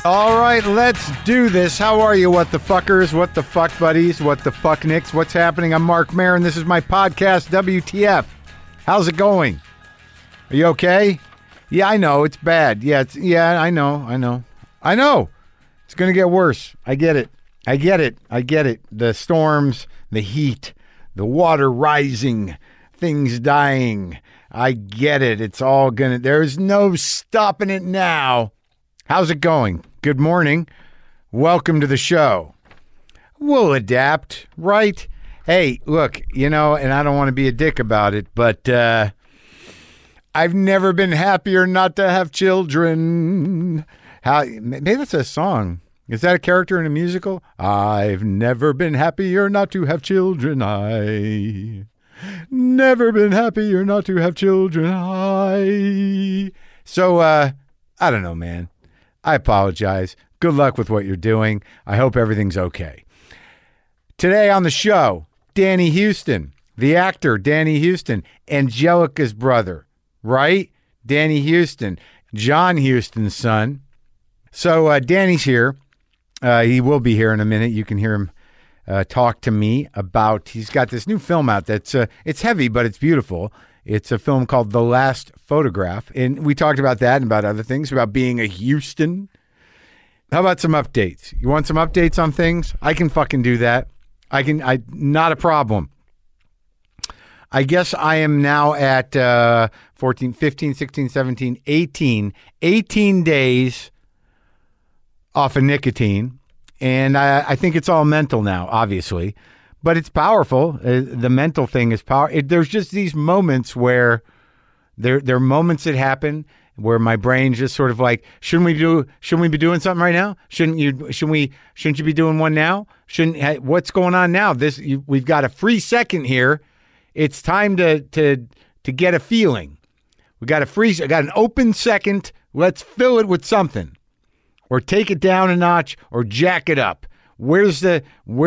All right, let's do this. How are you, what the fuckers, what the fuck buddies, what the fuck nicks? What's happening? I'm Mark Maron. This is my podcast, WTF. How's it going? Are you okay? Yeah, I know. It's bad. I know. It's going to get worse. I get it. The storms, the heat, the water rising, things dying. I get it. It's all going to... There's no stopping it now. How's it going? Good morning. Welcome to the show. We'll adapt, right? Hey, look, and I don't want to be a dick about it, but I've never been happier not to have children. Maybe that's a song. Is that a character in a musical? I've never been happier not to have children. I never been happier not to have children. So, I don't know, man. I apologize. Good luck with what you're doing. I hope everything's okay. Today on the show, Danny Huston, the actor Danny Huston, Angelica's brother, right? Danny Huston, John Huston's son. So Danny's here. He will be here in a minute. You can hear him talk to me about, he's got this new film out that's, it's heavy, but it's beautiful. It's a film called The Last Photograph, and we talked about that and about other things, about being a Houston. How about some updates? You want some updates on things? I can fucking do that. Not a problem. I guess I am now at 14, 15, 16, 17, 18 days off of nicotine, and I think it's all mental now, obviously. But it's powerful. The mental thing is power. There's just these moments where there are moments that happen where my brain just sort of like, shouldn't we be doing something right now? Shouldn't you be doing one now? What's going on now? We've got a free second here. It's time to get a feeling. I got an open second. Let's fill it with something, or take it down a notch, or jack it up. Where's the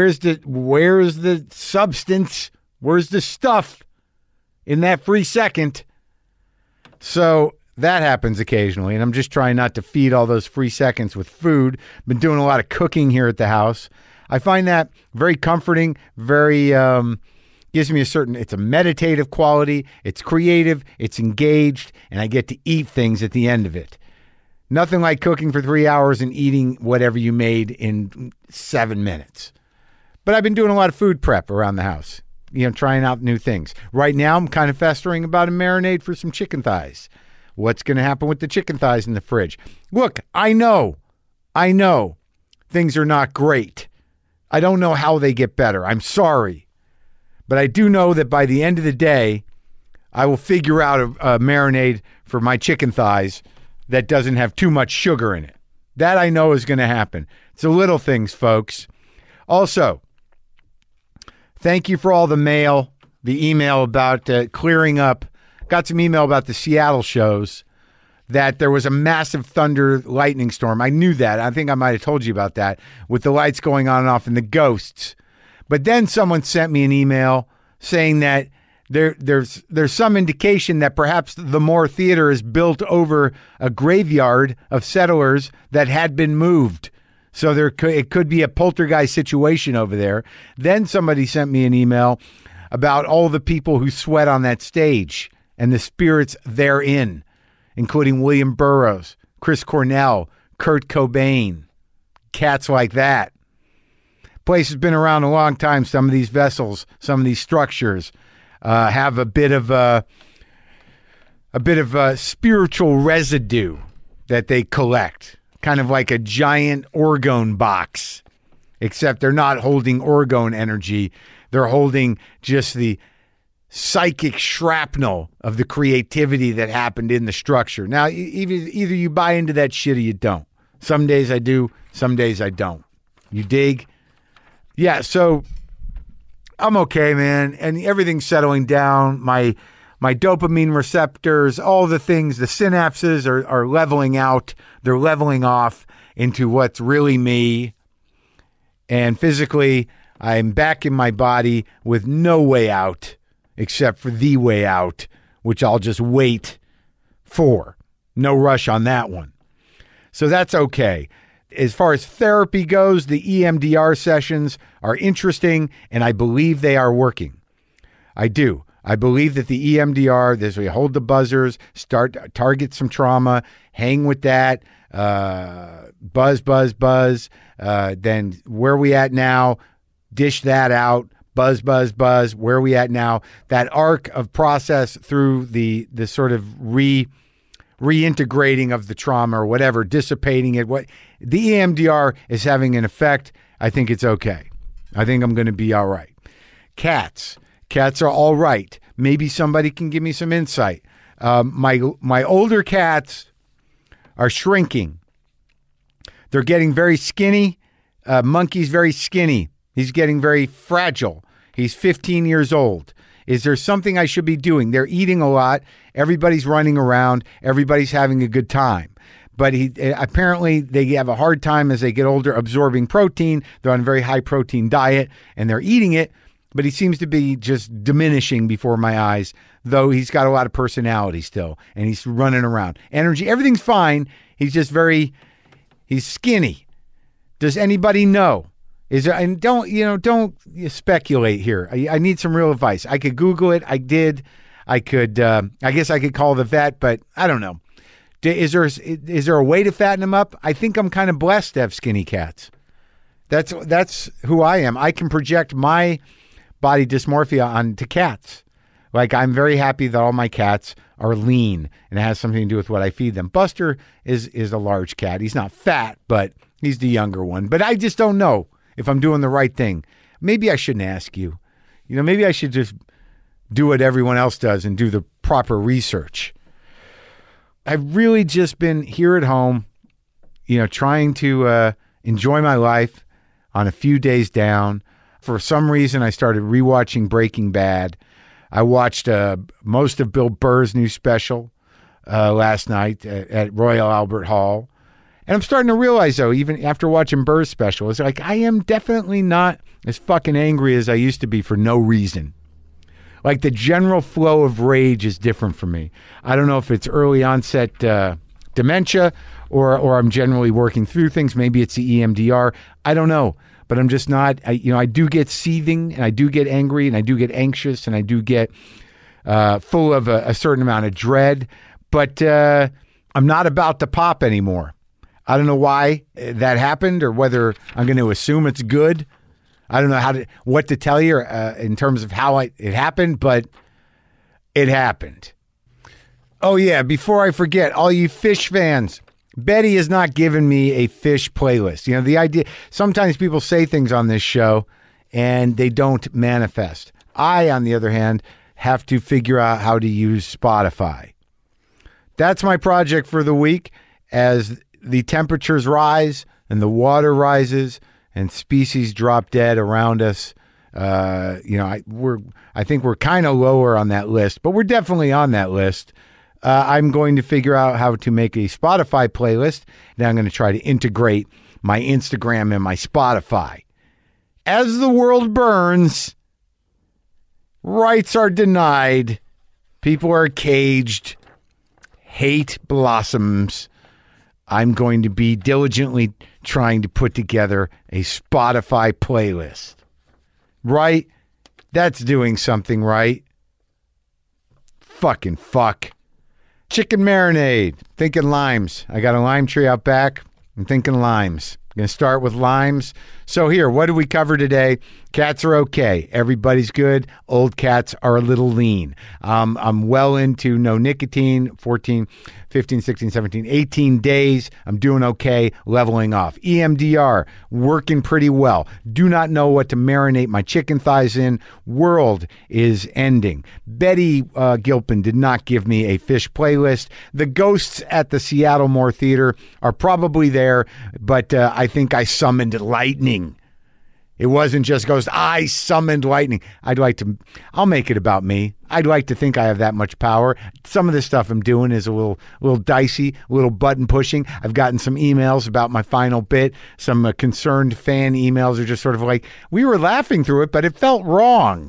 substance? Where's the stuff in that free second? So that happens occasionally, and I'm just trying not to feed all those free seconds with food. Been doing a lot of cooking here at the house. I find that very comforting, very gives me it's a meditative quality, it's creative, it's engaged, and I get to eat things at the end of it. Nothing like cooking for 3 hours and eating whatever you made in 7 minutes. But I've been doing a lot of food prep around the house, trying out new things. Right now, I'm kind of festering about a marinade for some chicken thighs. What's going to happen with the chicken thighs in the fridge? Look, I know things are not great. I don't know how they get better. I'm sorry. But I do know that by the end of the day, I will figure out a marinade for my chicken thighs that doesn't have too much sugar in it. That I know is going to happen. It's the little things, folks. Also, thank you for all the email about clearing up. Got some email about the Seattle shows, that there was a massive thunder lightning storm. I knew that. I think I might have told you about that, with the lights going on and off and the ghosts. But then someone sent me an email saying that there's some indication that perhaps the Moore Theater is built over a graveyard of settlers that had been moved. So it could be a poltergeist situation over there. Then somebody sent me an email about all the people who sweat on that stage and the spirits therein, including William Burroughs, Chris Cornell, Kurt Cobain, cats like that. Place has been around a long time. Some of these vessels, some of these structures have a bit of spiritual residue that they collect, kind of like a giant orgone box, except they're not holding orgone energy. They're holding just the psychic shrapnel of the creativity that happened in the structure. Now, either you buy into that shit or you don't. Some days I do, some days I don't. You dig? Yeah, so I'm okay, man, and everything's settling down. My dopamine receptors, all the things, the synapses are leveling out. They're leveling off into what's really me. And physically, I'm back in my body with no way out except for the way out, which I'll just wait for. No rush on that one. So that's okay. As far as therapy goes, the EMDR sessions are interesting, and I believe they are working. I do. I believe that the EMDR, this we hold the buzzers, target some trauma, hang with that, buzz, buzz, buzz. Then where we at now? Dish that out. Buzz, buzz, buzz. Where are we at now? That arc of process through the sort of reintegrating of the trauma or whatever, dissipating it. What the EMDR is having an effect. I think it's okay. I think I'm going to be all right. Cats are all right. Maybe somebody can give me some insight. My older cats are shrinking. They're getting very skinny. Monkey's very skinny. He's getting very fragile. He's 15 years old. Is there something I should be doing? They're eating a lot. Everybody's running around. Everybody's having a good time. But apparently they have a hard time as they get older absorbing protein. They're on a very high protein diet and they're eating it, but he seems to be just diminishing before my eyes, though he's got a lot of personality still and he's running around. Energy, everything's fine. He's just he's skinny. Does anybody know? Is there, and don't speculate here. I need some real advice. I could Google it. I did. I could, I guess I could call the vet, but I don't know. Is there a way to fatten them up? I think I'm kind of blessed to have skinny cats. That's who I am. I can project my body dysmorphia onto cats. Like, I'm very happy that all my cats are lean, and it has something to do with what I feed them. Buster is a large cat. He's not fat, but he's the younger one. But I just don't know if I'm doing the right thing. Maybe I shouldn't ask you. Maybe I should just do what everyone else does and do the proper research. I've really just been here at home, trying to enjoy my life on a few days down. For some reason, I started rewatching Breaking Bad. I watched most of Bill Burr's new special last night at Royal Albert Hall. And I'm starting to realize, though, even after watching Burr's special, it's like I am definitely not as fucking angry as I used to be for no reason. Like, the general flow of rage is different for me. I don't know if it's early onset dementia or I'm generally working through things. Maybe it's the EMDR. I don't know. But I'm just not, I do get seething and I do get angry and I do get anxious and I do get full of a certain amount of dread. But I'm not about to pop anymore. I don't know why that happened or whether I'm going to assume it's good. I don't know what to tell you in terms of how it happened, but it happened. Oh, yeah, before I forget, all you fish fans, Betty has not given me a fish playlist. The idea, sometimes people say things on this show and they don't manifest. I, on the other hand, have to figure out how to use Spotify. That's my project for the week. As the temperatures rise and the water rises and species drop dead around us, I think we're kind of lower on that list, but we're definitely on that list. I'm going to figure out how to make a Spotify playlist. Now I'm going to try to integrate my Instagram and my Spotify. As the world burns, rights are denied, people are caged, hate blossoms. I'm going to be diligently trying to put together a Spotify playlist. Right? That's doing something right. Fucking fuck. Chicken marinade. Thinking limes. I got a lime tree out back. I'm thinking limes. I'm going to start with limes. So here, what did we cover today? Cats are okay. Everybody's good. Old cats are a little lean. I'm well into no nicotine, 14, 15, 16, 17, 18 days. I'm doing okay, leveling off. EMDR, working pretty well. Do not know what to marinate my chicken thighs in. World is ending. Betty Gilpin did not give me a fish playlist. The ghosts at the Seattle Moore Theater are probably there, but I think I summoned lightning. It wasn't just ghosts. I summoned lightning. I'll make it about me. I'd like to think I have that much power. Some of the stuff I'm doing is a little dicey, a little button pushing. I've gotten some emails about my final bit. Some concerned fan emails are just sort of like, we were laughing through it, but it felt wrong.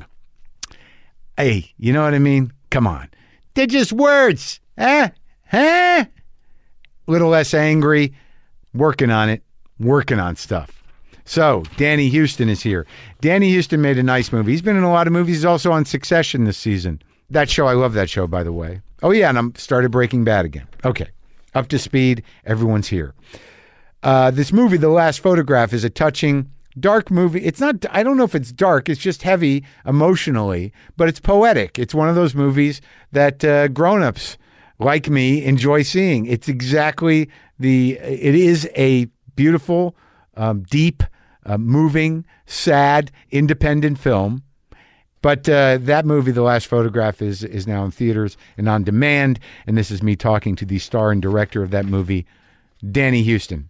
Hey, you know what I mean? Come on. They're just words. Little less angry. Working on it. working on stuff. So, Danny Houston is here. Danny Houston made a nice movie. He's been in a lot of movies. He's also on Succession this season. That show, I love that show, by the way. Oh, yeah, and I'm started Breaking Bad again. Okay, up to speed. Everyone's here. This movie, The Last Photograph, is a touching, dark movie. It's not, I don't know if it's dark. It's just heavy emotionally, but it's poetic. It's one of those movies that grown-ups like me enjoy seeing. It's exactly it is a beautiful, deep, moving, sad, independent film. But that movie, The Last Photograph, is now in theaters and on demand. And this is me talking to the star and director of that movie, Danny Houston.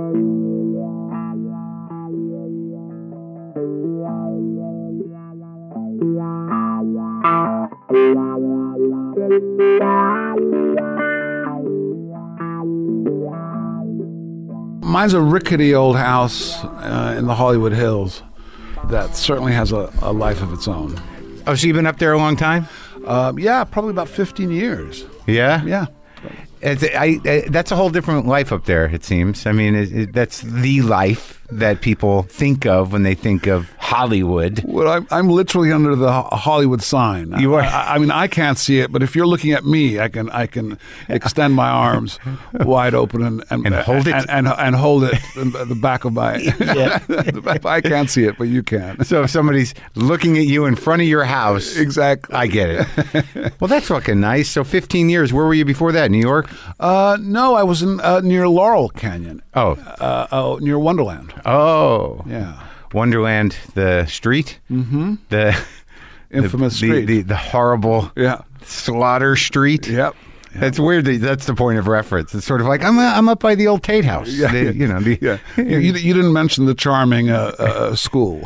Mine's a rickety old house in the Hollywood Hills that certainly has a life of its own. Oh, so you've been up there a long time? Yeah, probably about 15 years. Yeah? Yeah. That's a whole different life up there, it seems. I mean, that's the life that people think of when they think of Hollywood. Well, I'm literally under the Hollywood sign. You are. I mean, I can't see it, but if you're looking at me, I can extend my arms wide open and hold it and hold it in the back of my. Yeah. I can't see it, but you can. So if somebody's looking at you in front of your house, exactly, I get it. Well, that's fucking nice. So 15 years. Where were you before that? New York? No, I was in near Laurel Canyon. Oh, near Wonderland. Oh, yeah. Wonderland, the street, the infamous street, the horrible, slaughter street. Yep. It's weird that that's the point of reference. It's sort of like I'm up by the old Tate House. Yeah. You didn't mention the charming school.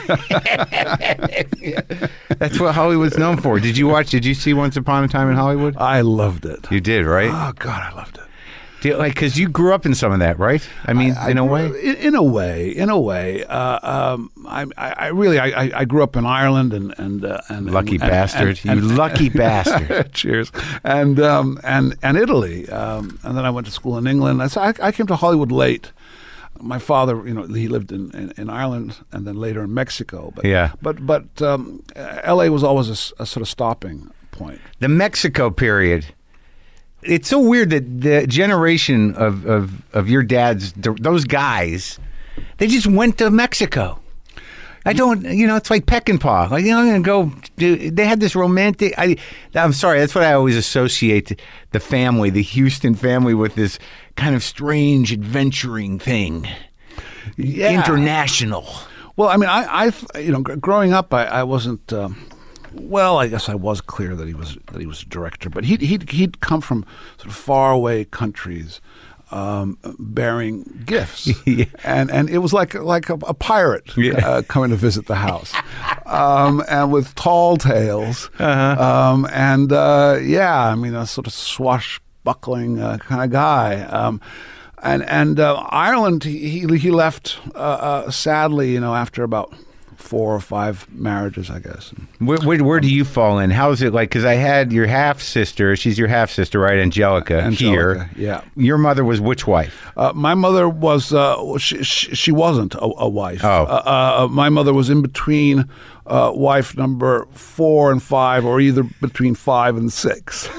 That's what Hollywood's known for. Did you see Once Upon a Time in Hollywood? I loved it. You did, right? Oh God, I loved it. Because you grew up in some of that, right? I mean, in a way. In a way. I really grew up in Ireland and lucky bastard. You lucky bastard. Cheers. And Italy. And then I went to school in England. I came to Hollywood late. My father, he lived in Ireland and then later in Mexico. But L.A. was always a sort of stopping point. The Mexico period. It's so weird that the generation of your dad's, those guys, they just went to Mexico. I don't, it's like Peck and Paw. Like, I'm going to go do, they had this romantic, I'm sorry, that's what I always associate the family, the Houston family, with this kind of strange adventuring thing. Yeah. International. Well, I mean, I growing up, I wasn't, well, I guess I was clear that he was a director, but he'd come from sort of faraway countries, bearing gifts, yeah. and it was like a pirate coming to visit the house, and with tall tales, I mean, a sort of swashbuckling kind of guy. And Ireland, he left sadly, after about 4 or 5 marriages, I guess. Where do you fall in? How is it like? Because I had your half sister. She's your half sister, right? Angelica here. Yeah. Your mother was which wife? My mother was. She wasn't a wife. Oh. My mother was in between wife number 4 and 5, or either between 5 and 6.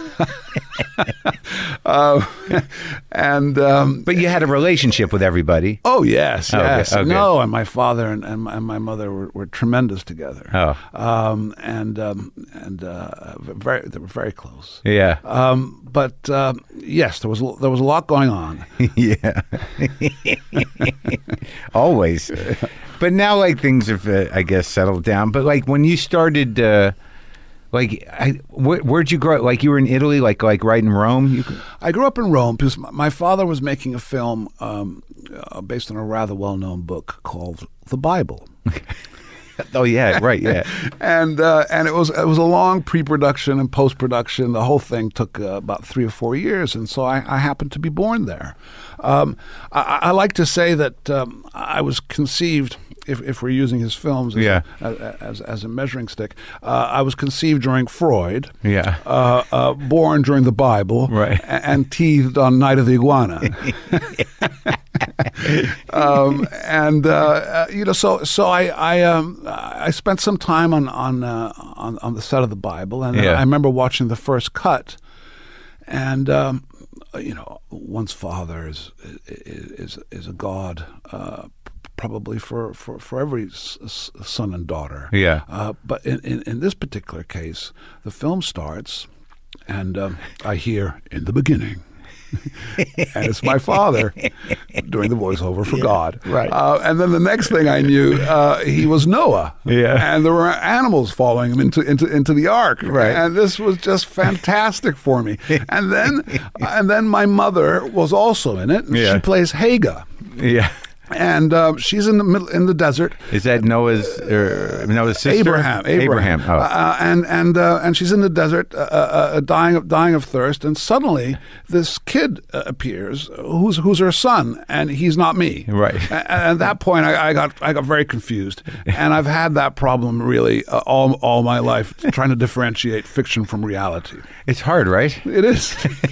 But you had a relationship with everybody. Oh yes. Okay. No, and my father and my mother were tremendous together. Oh. They were very close. Yeah. But yes, there was a lot going on. Yeah. Always. But now, like, things have, I guess, settled down. But like when you started, where'd you grow up? Like, you were in Italy, like right in Rome? I grew up in Rome because my father was making a film based on a rather well-known book called The Bible. Oh yeah, right, yeah. And it was a long pre-production and post-production. The whole thing took about 3 or 4 years, and so I happened to be born there. I like to say that I was conceived, if we're using his films as a measuring stick, I was conceived during Freud, born during the Bible, right, and teethed on Night of the Iguana. And so I spent some time on the set of the Bible, and I remember watching the first cut, and one's father is a god. Probably for every son and daughter. Yeah. But in this particular case, the film starts, and I hear "in the beginning," and it's my father doing the voiceover for God. Right. And then the next thing I knew, he was Noah. Yeah. And there were animals following him into the ark. Right. And this was just fantastic for me. And then my mother was also in it. And she plays Hagar. Yeah. And she's in the desert. Is that Noah's sister? Abraham. Oh. And she's in the desert, dying of thirst. And suddenly, this kid appears, who's her son, and he's not me. Right. And at that point, I got very confused, and I've had that problem really all my life, trying to differentiate fiction from reality. It's hard, right? It is.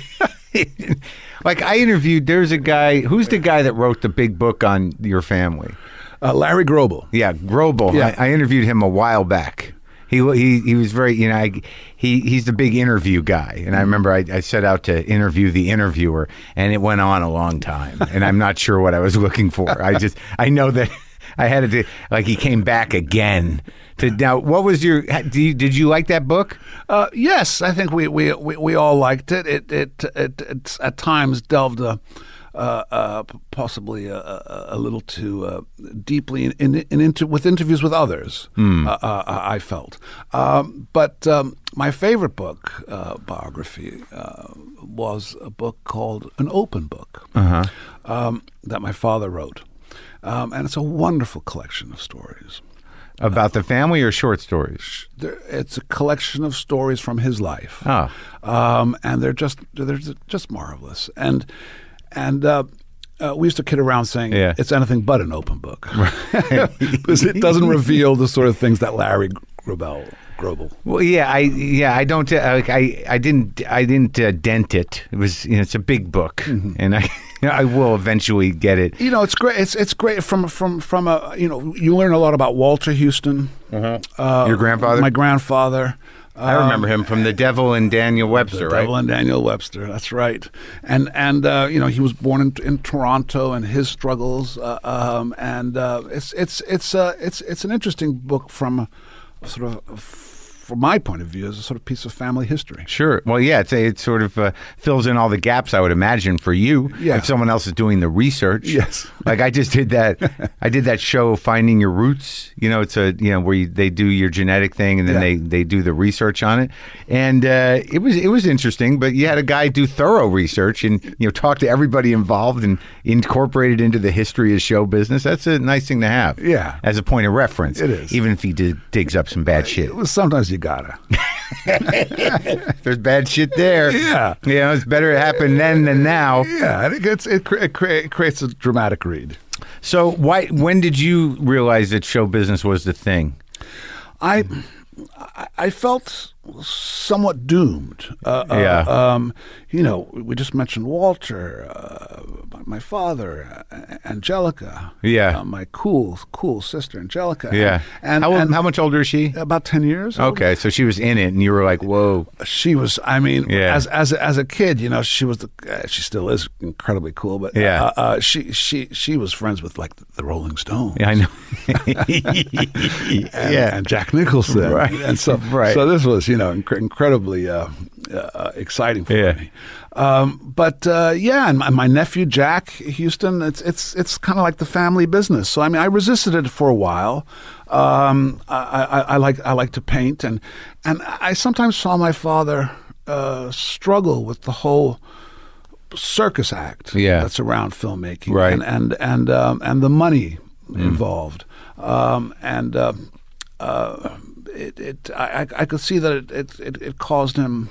Like I interviewed, there's a guy, who's the guy that wrote the big book on your family? Larry Grobel. Yeah, Grobel. Yeah. I interviewed him a while back. He was very, he's the big interview guy. And I remember I set out to interview the interviewer, and it went on a long time. And I'm not sure what I was looking for. I know that I had to, he came back again. Now, what was did you like that book? Yes, I think we all liked it. It at times delved possibly a little too deeply with interviews with others. I felt, but my favorite book biography was a book called An Open Book that my father wrote, and it's a wonderful collection of stories. About the family or short stories? It's a collection of stories from his life, and they're just marvelous. And we used to kid around saying it's anything but an open book, because it doesn't reveal the sort of things that Larry Grobel. Well, I don't. I didn't dent it. It was, it's a big book, and I will eventually get it. It's great. It's great from a you learn a lot about Walter Houston. Your grandfather? My grandfather. I remember him from The Devil and Daniel Webster, right? Devil and Daniel Webster. That's right. And he was born in Toronto, and his struggles. It's an interesting book from sort of. From my point of view, as a sort of piece of family history. Sure. Well, yeah, it sort of fills in all the gaps, I would imagine, for you if someone else is doing the research. Yes. Like I just did that. I did that show, Finding Your Roots. It's where they do your genetic thing, and then they do the research on it. And it was interesting, but you had a guy do thorough research and talk to everybody involved and incorporate it into the history of show business. That's a nice thing to have. Yeah. As a point of reference. It is. Even if he digs up some bad shit. Sometimes you gotta. There's bad shit there. Yeah. It's better to happen then than now. Yeah, it creates a dramatic read. So when did you realize that show business was the thing? I felt somewhat doomed. We just mentioned Walter, my father, Angelica. Yeah. My cool sister, Angelica. Yeah. And how much older is she? About 10 years. Okay, so she was in it, and you were like, "Whoa." She was. I mean, as a kid, she was she still is incredibly cool. But she was friends with the Rolling Stones. Yeah, I know. and Jack Nicholson. Right. And so this was incredibly exciting for me. And my nephew Jack Houston, it's kind of like the family business. So I resisted it for a while. I like to paint, and I sometimes saw my father struggle with the whole circus act that's around filmmaking, right? And the money involved, I could see that it caused him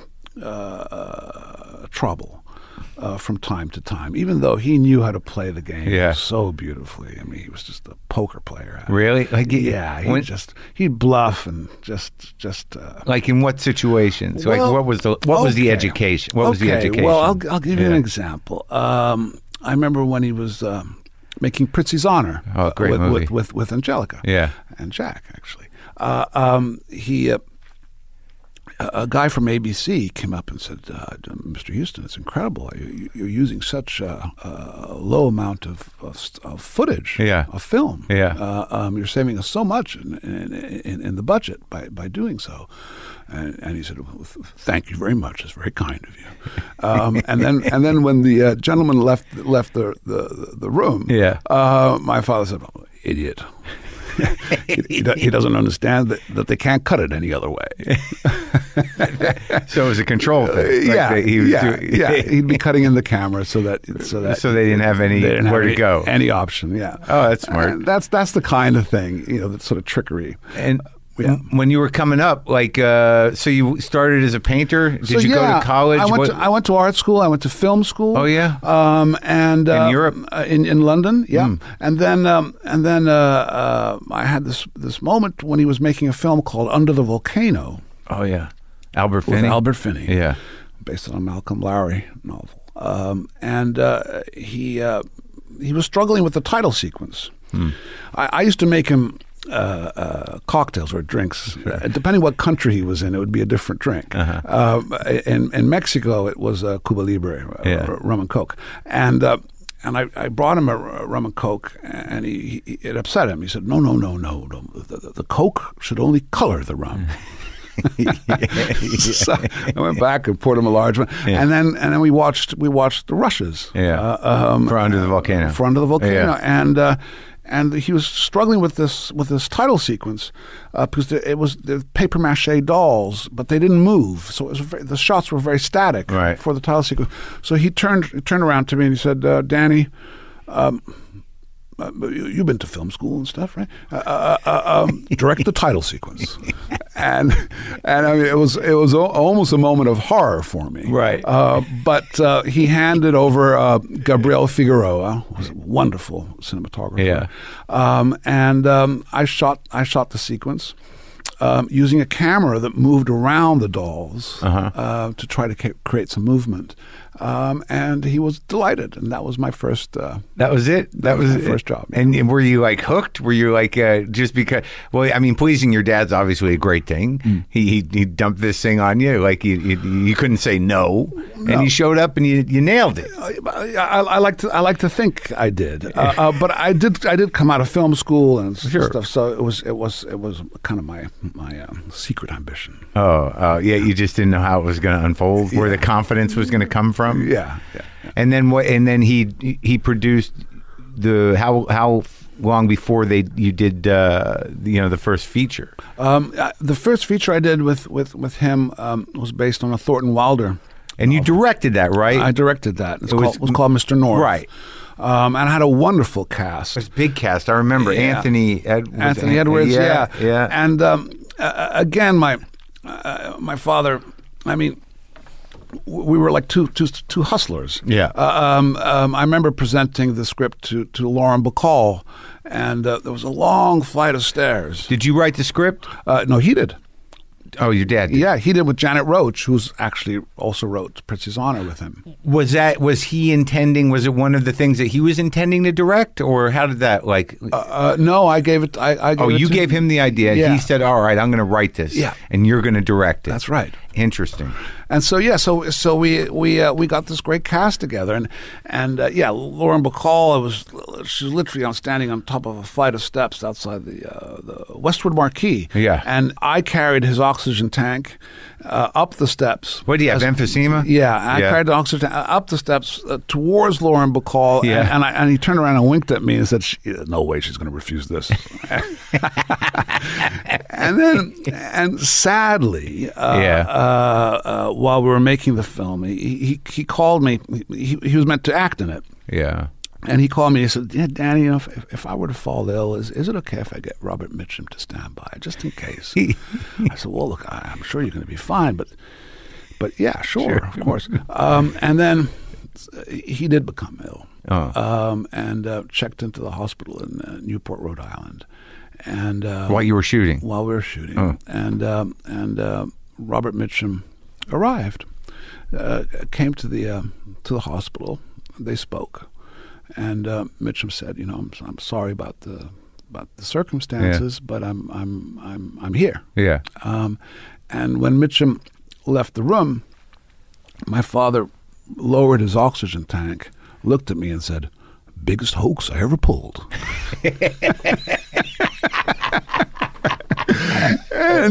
trouble from time to time, even though he knew how to play the game so beautifully. I mean, he was just a poker player. Really? He'd bluff and just. Like in what situations? What was the education? What was the education? Well, I'll give you an example. I remember when he was making Prizzi's Honor. Oh, great movie. With Angelica. Yeah. And Jack, actually. A guy from ABC came up and said, "Mr. Huston, it's incredible. You're using such a low amount of footage, of film. You're saving us so much in the budget by doing so." And he said, well, "Thank you very much. It's very kind of you." And then when the gentleman left the room, my father said, "Oh, idiot." he doesn't understand that they can't cut it any other way. So it was a control thing. He'd be cutting in the camera so they didn't have where to go, any option. Yeah. Oh, that's smart. That's the kind of thing, that sort of trickery. And when you were coming up, so you started as a painter. Did you go to college? I went to art school. I went to film school. Oh yeah. And in Europe, in London. Yeah. And then I had this moment when he was making a film called Under the Volcano. Oh yeah. Albert Finney. With Albert Finney. Yeah. Based on a Malcolm Lowry novel. And he was struggling with the title sequence. I used to make him cocktails or drinks. Depending what country he was in, it would be a different drink. In Mexico, it was Cuba Libre, rum and coke. And I brought him a rum and coke, and it upset him. He said, "No. The coke should only color the rum." So I went back and poured him a large one, and then we watched the rushes. For Under the Volcano. For Under the Volcano, and he was struggling with this title sequence because it was the paper mache dolls, but they didn't move, so it was the shots were very static for the title sequence. So he turned around to me and he said, "Danny, you've been to film school and stuff, right? Direct the title sequence." And I mean, it was almost a moment of horror for me. Right. But he handed over Gabriel Figueroa, who was a wonderful cinematographer. And I shot the sequence using a camera that moved around the dolls to try to create some movement. And he was delighted, and that was my first. That was it. That was my first job. And were you hooked? Were you just because? Well, I mean, pleasing your dad's obviously a great thing. He dumped this thing on you, you couldn't say no, and you showed up and you nailed it. I like to think I did, but I did come out of film school and stuff. So it was kind of my secret ambition. Oh, yeah. You just didn't know how it was going to unfold, where the confidence was going to come from. Yeah. And then what? And then he produced how long before you did the first feature? The first feature I did with him was based on a Thornton Wilder. And you directed that, right? I directed that. It was called Mr. North. Right. And I had a wonderful cast. It was a big cast. I remember Anthony Edwards. Yeah. And again, my father. I mean, we were like two hustlers. Yeah. I remember presenting the script to Lauren Bacall, and there was a long flight of stairs. Did you write the script? No, he did. Oh, your dad did? Yeah, he did with Janet Roach, who's actually also wrote Prizzi's Honor with him. Was he intending, was it one of the things that he was intending to direct, or how did that, No, I gave it, you gave him the idea, yeah. He said, all right, I'm going to write this, and you're going to direct it. That's right. Interesting. And so we got this great cast together, and Lauren Bacall she was literally standing on top of a flight of steps outside the Westwood Marquee. Yeah. And I carried his oxygen tank up the steps. What do you have, emphysema? Yeah, I carried the oxygen tank up the steps towards Lauren Bacall, and he turned around and winked at me and said, "No way, she's going to refuse this." and sadly, while we were making the film, he called me. He was meant to act in it. Yeah. And he called me and he said, "Yeah, Danny, if I were to fall ill, is it okay if I get Robert Mitchum to stand by, just in case?" I said, "Well, look, I'm sure you're going to be fine, but yeah, sure. Of course." And then he did become ill, and checked into the hospital in Newport, Rhode Island. And while you were shooting? While we were shooting. And Robert Mitchum arrived, came to the hospital. They spoke. And Mitchum said, I'm sorry about the circumstances, but I'm here. Yeah. And when Mitchum left the room, my father lowered his oxygen tank, looked at me, and said, "Biggest hoax I ever pulled." And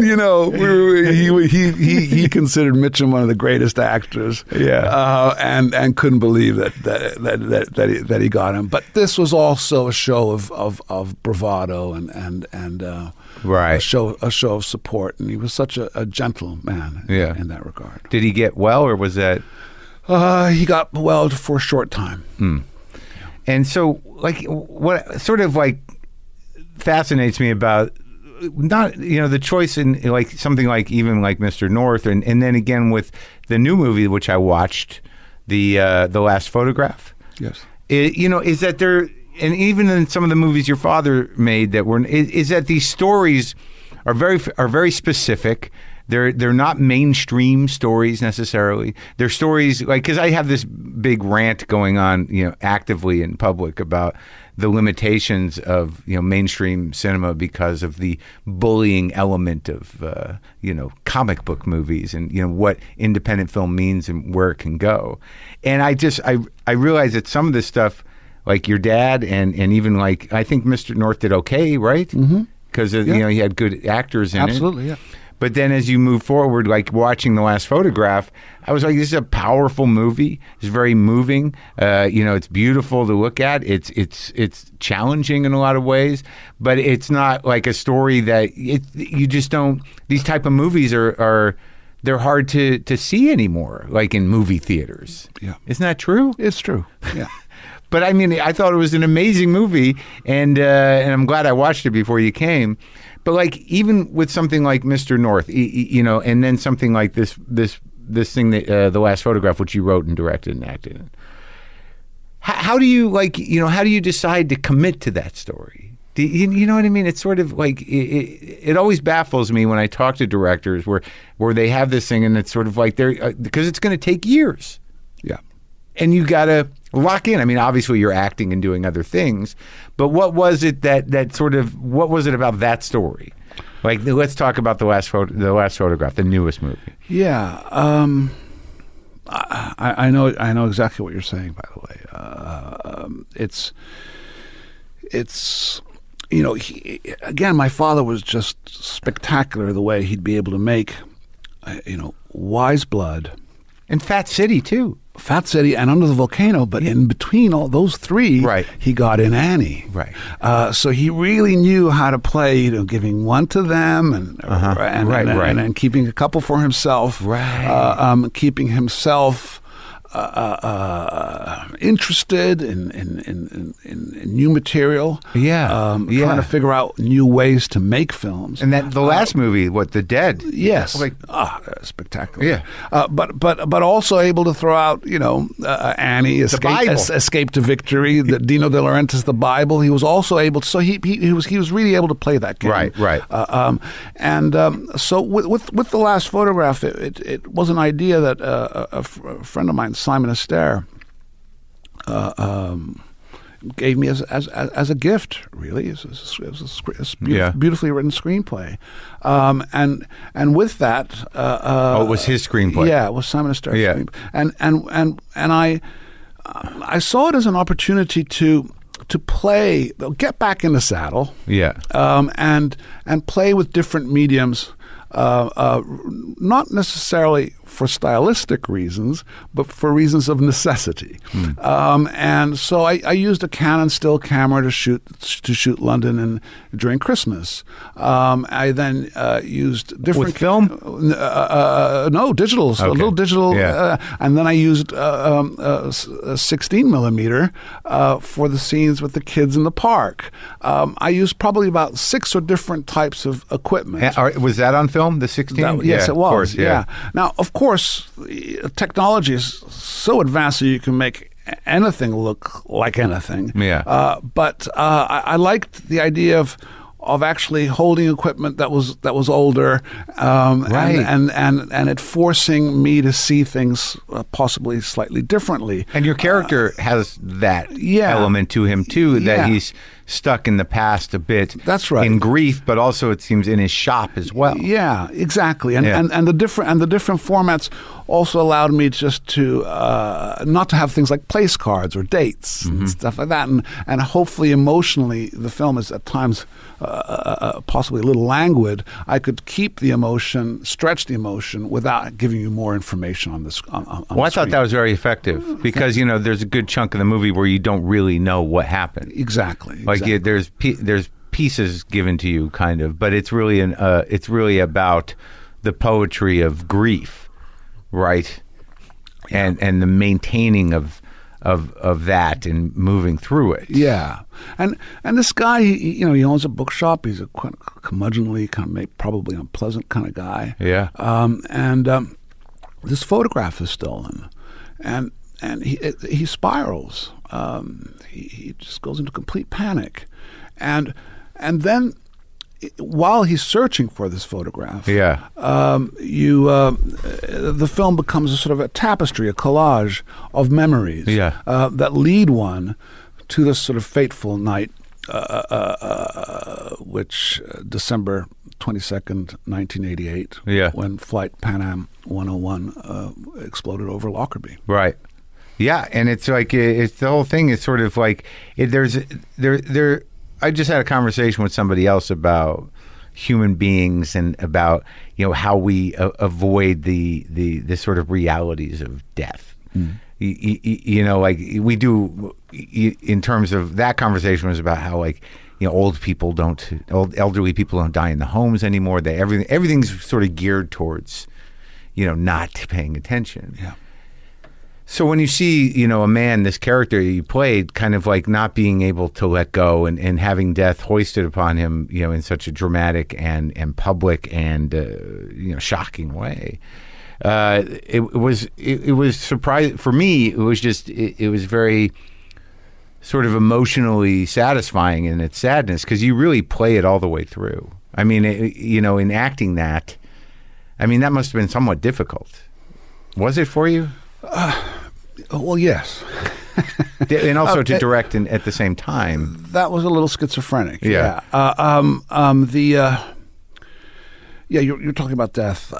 he considered Mitchum one of the greatest actors. Yeah. And couldn't believe that he got him. But this was also a show of bravado and right. a show of support. And he was such a gentle man in that regard. Did he get well, or was that? He got well for a short time. And so, like, what sort of like fascinates me about not the choice in like something like even like Mr. North, and then again with the new movie which I watched, the Last Photograph. Yes. Is that there, and even in some of the movies your father made that were, is that these stories are very specific. They're not mainstream stories necessarily. They're stories like, because I have this big rant going on, actively in public about the limitations of mainstream cinema because of the bullying element of comic book movies and what independent film means and where it can go. And I realize that some of this stuff, like your dad and even like I think Mr. North did okay, right? Because he had good actors in it. Absolutely, yeah. But then as you move forward, like watching The Last Photograph, I was like, this is a powerful movie. It's very moving. It's beautiful to look at. It's challenging in a lot of ways, but it's not like a story that you just don't. These type of movies they're hard to see anymore, like in movie theaters. Yeah, isn't that true? It's true. Yeah. But I mean, I thought it was an amazing movie, and I'm glad I watched it before you came. But like even with something like Mr. North, and then something like this thing that The Last Photograph, which you wrote and directed and acted in. How do you how do you decide to commit to that story? You know what I mean? It's sort of like it always baffles me when I talk to directors where they have this thing and it's sort of like because it's going to take years. Yeah. And you got to lock in. I mean, obviously you're acting and doing other things, but what was it what was it about that story? Like, let's talk about The Last Photograph, the newest movie. Yeah. I know exactly what you're saying, by the way. It's again, my father was just spectacular the way he'd be able to make, Wise Blood. And Fat City, too. Fat City and Under the Volcano, but in between all those three, right, he got in Annie. Right. So he really knew how to play, giving one to them and keeping a couple for himself. Right. Keeping himself interested in new material. Trying to figure out new ways to make films. And that the last movie, The Dead? Yes. Spectacular. Yeah. But also able to throw out, Annie, Escape to Victory, the Dino De Laurentiis, The Bible. He was also able to, so he was really able to play that game. Right. So with The Last Photograph, it was an idea that a friend of mine, Simon Astaire, gave me as a gift. Really, it was a beautifully written screenplay, and with that, it was his screenplay. Yeah, it was Simon Astaire's screenplay, and I saw it as an opportunity to play, get back in the saddle, and play with different mediums. Not necessarily for stylistic reasons, but for reasons of necessity. And so I used a Canon still camera to shoot London during Christmas. I then used different with film. No, digital, a little digital, and then I used a 16 millimeter for the scenes with the kids in the park. I used probably about 6 different types of equipment. Was that on film? The 16? Yes, it was. Of course, yeah. Now, of course, technology is so advanced that you can make anything look like anything. Yeah. But I liked the idea of of actually holding equipment that was older, Right. and it forcing me to see things possibly slightly differently. And your character has that yeah. element to him too, that Yeah. he's stuck in the past a bit. That's right. In grief, but also it seems in his shop as well. Yeah, exactly. And, Yeah. and the different formats also allowed me just to not to have things like place cards or dates and stuff like that, and hopefully emotionally the film is at times possibly a little languid. I could keep the emotion, stretch the emotion without giving you more information on this. On Well, the I thought screen. that was very effective because there's a good chunk of the movie where you don't really know what happened. Exactly. Like there's pieces given to you, kind of, but it's really it's really about the poetry of grief, right? And the maintaining of that and moving through it. Yeah, and this guy, he owns a bookshop. He's a quite curmudgeonly, kind of probably unpleasant kind of guy. Yeah. And this photograph is stolen, and he spirals. He just goes into complete panic, and then while he's searching for this photograph, Yeah. the film becomes a sort of a tapestry, a collage of memories Yeah. that lead one to this sort of fateful night, which December 22nd, 1988, Yeah. when Flight Pan Am 101 exploded over Lockerbie. Right. Yeah, and it's like it's the whole thing is sort of like there. I just had a conversation with somebody else about human beings and about how we avoid the sort of realities of death. Like we do in terms of that conversation was about how elderly people don't die in the homes anymore. Everything's sort of geared towards not paying attention. Yeah. So when you see, a man, this character you played, kind of like not being able to let go and having death hoisted upon him, in such a dramatic and public and shocking way, it was surprising for me. It was just it was very sort of emotionally satisfying in its sadness because you really play it all the way through. I mean, in acting that, that must have been somewhat difficult. Was it for you? Well, yes. And also to direct at the same time. That was a little schizophrenic. Yeah. You're talking about death.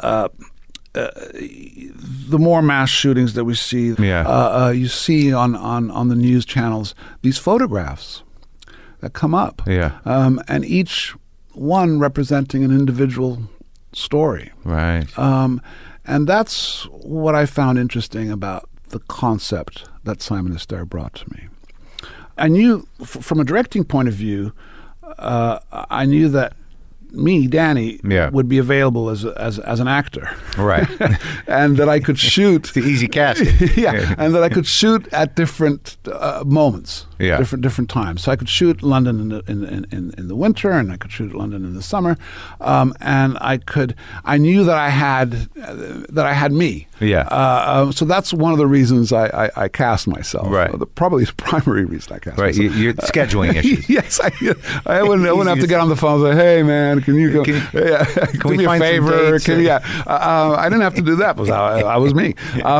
The more mass shootings that we see, you see on the news channels these photographs that come up, and each one representing an individual story, right? And that's what I found interesting about the concept that Simon Aster brought to me. I knew, from a directing point of view, I knew that me, Danny, would be available as an actor, right? And that I could shoot. It's the easy casting, and that I could shoot at different moments, different times. So I could shoot London in the winter, and I could shoot London in the summer, and I knew that I had me. So that's one of the reasons I cast myself. Right. Probably the primary reason I cast myself. Right. You're scheduling issues. Yes, I wouldn't have to get on the phone and say, "Hey, man, can you go? Can do we me a find favor?" some dates? I didn't have to do that because I was me.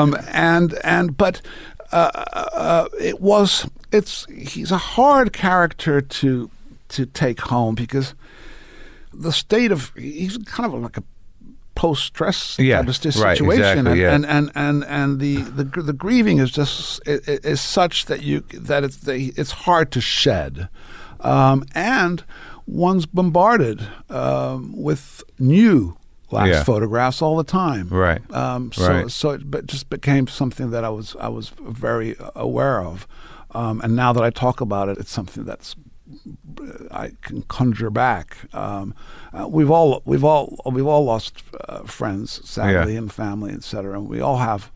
He's a hard character to take home because the state of he's kind of like a post-stress type of situation, exactly, and the grieving is just is such that it's hard to shed, and one's bombarded with new last photographs all the time, right? So it just became something that I was very aware of, and now that I talk about it, it's something that's I can conjure back. We've all lost friends, sadly, and family, etc. And we all have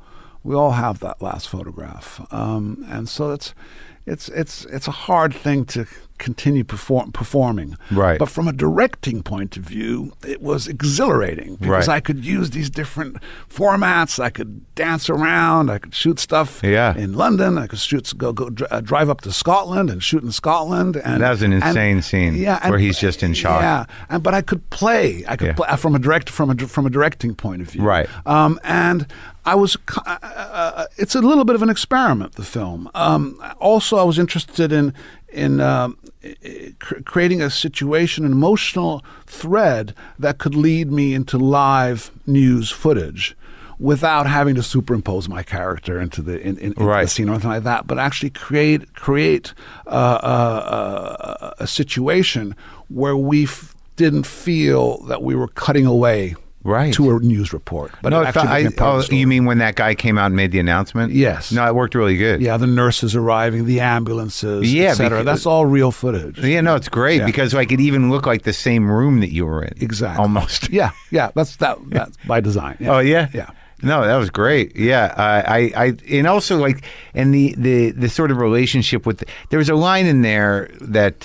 that last photograph, and so it's a hard thing to continue performing. Right. But from a directing point of view, it was exhilarating because Right. I could use these different formats. I could dance around. I could shoot stuff Yeah. in London. I could drive up to Scotland and shoot in Scotland. And That was an insane scene where he's just in shock. Yeah, but I could play. I could Yeah. play from a directing point of view. Right. And I was. It's a little bit of an experiment. The film. Also, I was interested in creating a situation, an emotional thread that could lead me into live news footage without having to superimpose my character into the Right. the scene or anything like that, but actually create a situation where we didn't feel that we were cutting away Right. to a news report. But No, it actually became part of the story. you mean when that guy came out and made the announcement? Yes. No, it worked really good. Yeah, the nurses arriving, the ambulances, Yeah, et cetera. because- That's all real footage. Yeah, no, it's great Yeah. because like it even looked like the same room that you were in. Exactly. Almost. Yeah, that's by design. Yeah. Oh yeah. Yeah. No, that was great. Yeah, I and also like and the sort of relationship with there was a line in there that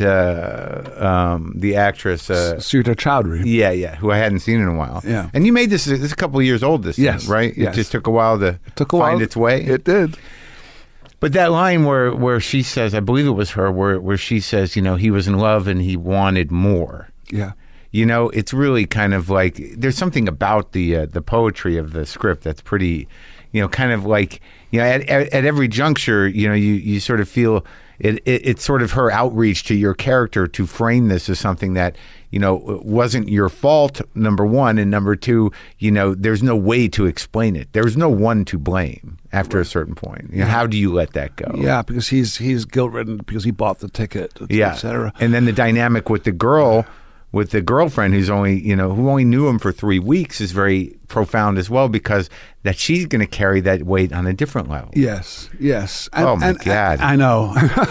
the actress Sudha Chowdhury. yeah, who I hadn't seen in a while. Yeah. And you made this a couple of years old. This Yes, thing, right? yes. It just took a while to Took a find while. its way. It did. But that line where she says, I believe it was her, where she says, you know, he was in love and he wanted more. Yeah. You know, it's really kind of like there's something about the poetry of the script that's pretty, you know, kind of like, you know, at every juncture, you know, you sort of feel it's sort of her outreach to your character to frame this as something that, you know, wasn't your fault, number one, and number two, you know, there's no way to explain it. There's no one to blame after a certain point. You know, how do you let that go? Yeah, because he's guilt-ridden because he bought the ticket, Yeah. et cetera. And then the dynamic with the girl, with the girlfriend who only knew him for 3 weeks is very profound as well because that she's going to carry that weight on a different level. Yes. Oh, my God. I know,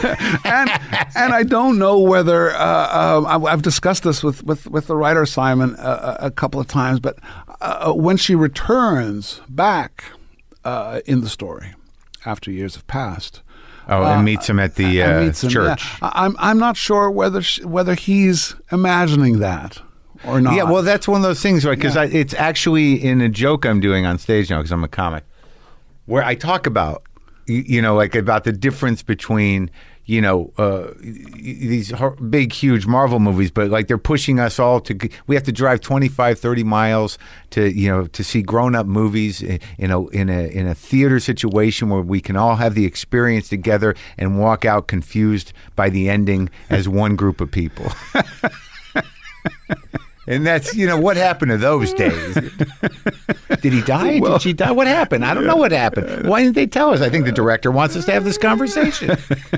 and I don't know whether I've discussed this with the writer Simon a couple of times, but when she returns back in the story after years have passed. And meets him at the and meets him, church. yeah. I'm not sure whether he's imagining that or not. Yeah, well, that's one of those things, right? Because it's actually in a joke I'm doing on stage now because I'm a comic, where I talk about, you know, like about the difference between, you know, these big, huge Marvel movies, but like they're pushing us all we have to drive 25, 30 miles to, you know, to see grown-up movies in a theater situation where we can all have the experience together and walk out confused by the ending as one group of people. And that's, you know, what happened to those days? Did he die? Did she die? What happened? I don't know what happened. Why didn't they tell us? I think the director wants us to have this conversation.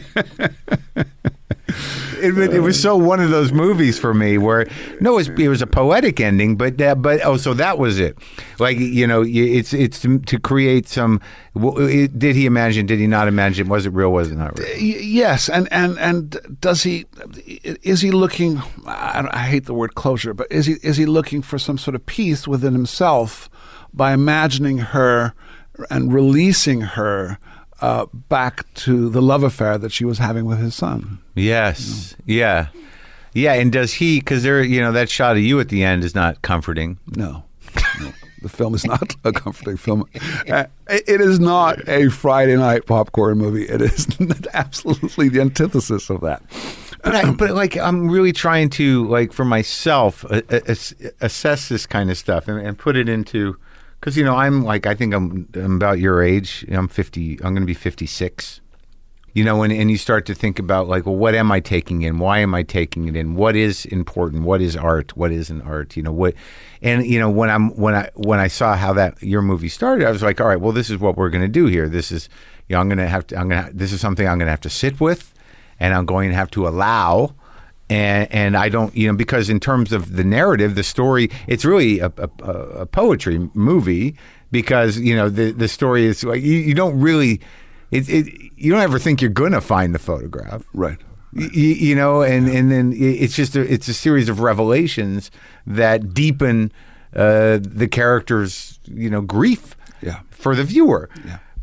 It was so one of those movies for me where, no, it was a poetic ending, but so that was it. Like, you know, it's to create some. Did he imagine? Did he not imagine? Was it real? Was it not real? Yes, and does he? Is he looking? I hate the word closure, but is he looking for some sort of peace within himself by imagining her and releasing her back to the love affair that she was having with his son? Yes. Yeah. And does he? Because that shot of you at the end is not comforting. No. The film is not a comforting film. It is not a Friday night popcorn movie. It is absolutely the antithesis of that. But like, I'm really trying to, like, for myself, assess this kind of stuff and put it into, because, you know, I think I'm about your age. I'm 50. I'm going to be 56. You know, and you start to think about, like, well, what am I taking in? Why am I taking it in? What is important? What is art? What isn't art? You know what? And you know, when I saw how your movie started, I was like, all right, well, this is what we're going to do here. This is, you know, this is something I'm going to have to sit with, and I'm going to have to allow. And I don't, you know, because in terms of the narrative, the story, it's really a poetry movie because, you know, the story is like you don't really. You don't ever think you're gonna find the photograph, right? You know, and then it's just it's a series of revelations that deepen the character's, you know, grief Yeah. for the viewer. Yeah.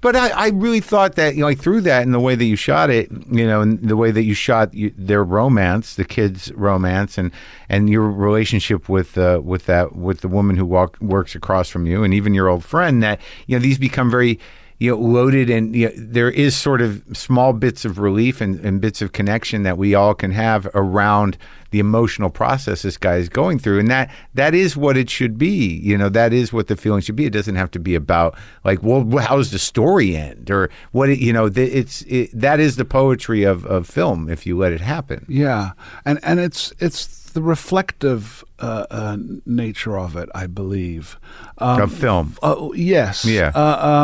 But I really thought that, like, through that and the way that you shot it, and the way that you shot their romance, the kids' romance, and your relationship with the woman who works across from you, and even your old friend, that these become very loaded, and there is sort of small bits of relief and bits of connection that we all can have around the emotional process this guy is going through, and that is what it should be. That is what the feeling should be. It doesn't have to be about like, well, how does the story end, or what? That is the poetry of film if you let it happen. Yeah, and it's the reflective nature of it, I believe. Of film. Yes. Yeah.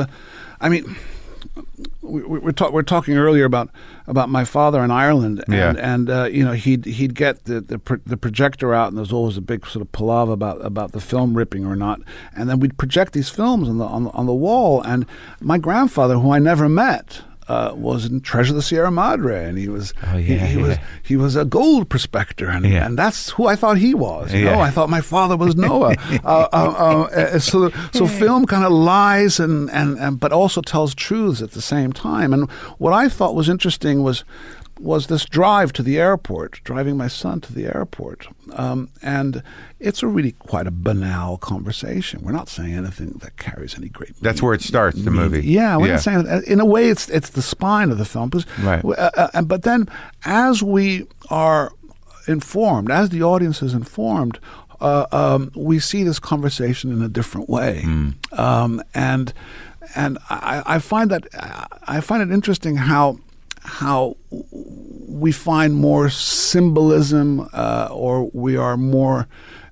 We're talking earlier about my father in Ireland, and he'd get the projector out, and there's always a big sort of palaver about the film ripping or not, and then we'd project these films on the wall, and my grandfather, who I never met, was in Treasure of the Sierra Madre, and he was he was a gold prospector, and that's who I thought he was. I thought my father was Noah. So film kind of lies and but also tells truths at the same time. And what I thought was interesting was this drive to the airport, driving my son to the airport. And it's really quite a banal conversation. We're not saying anything that carries any great meaning. That's where it starts, the movie. Yeah, we're not saying, in a way, it's the spine of the film. Right. But then as we are informed, as the audience is informed, we see this conversation in a different way. And I find it interesting how we find more symbolism, or we are more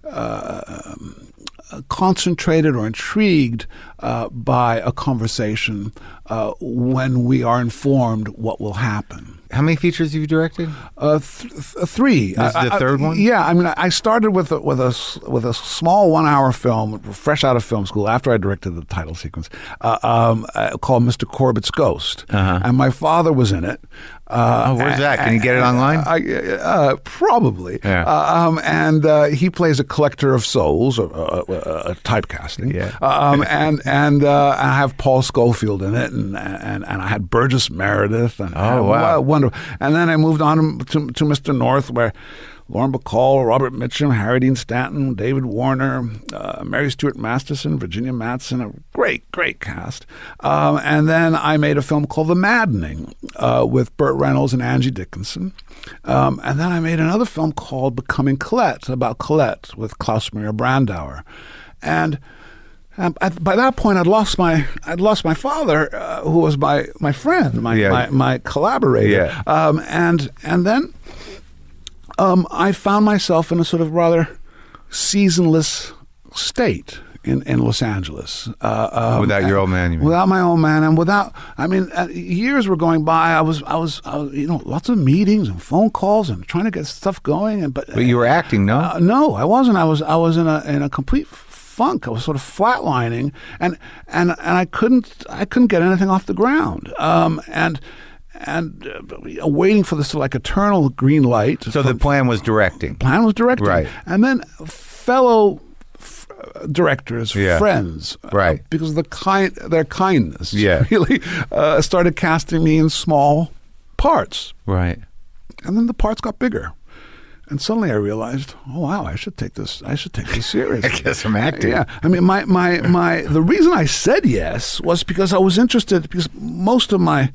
concentrated or intrigued by a conversation when we are informed what will happen. How many features have you directed? 3. This is the third one? Yeah, I mean, I started with a small 1-hour film, fresh out of film school, after I directed the title sequence, called Mr. Corbett's Ghost, and my father was in it. Where's that? Can you get it online? Probably. Yeah. And he plays a collector of souls, a typecasting. Yeah. And I have Paul Schofield in it, and I had Burgess Meredith. And wow. Wonderful. And then I moved on to Mr. North, where Lauren Bacall, Robert Mitchum, Harry Dean Stanton, David Warner, Mary Stuart Masterson, Virginia Madsen, a great cast. And then I made a film called The Maddening with Burt Reynolds and Angie Dickinson. And then I made another film called Becoming Colette, about Colette, with Klaus Maria Brandauer. And by that point, I'd lost my father, who was my friend, my collaborator. Yeah. And then I found myself in a sort of rather seasonless state in Los Angeles. Without your old man, you mean? Without my old man, and years were going by. I was lots of meetings and phone calls and trying to get stuff going. But you were acting, no? No, I wasn't. I was in a complete funk. I was sort of flatlining, and I couldn't get anything off the ground. And waiting for this like eternal green light. So the plan was directing. Right. And then fellow directors, friends, right, because of their kindness, really started casting me in small parts. Right. And then the parts got bigger. And suddenly I realized, oh wow, I should take this seriously. I guess I'm acting. Yeah. I mean, the reason I said yes was because I was interested, because most of my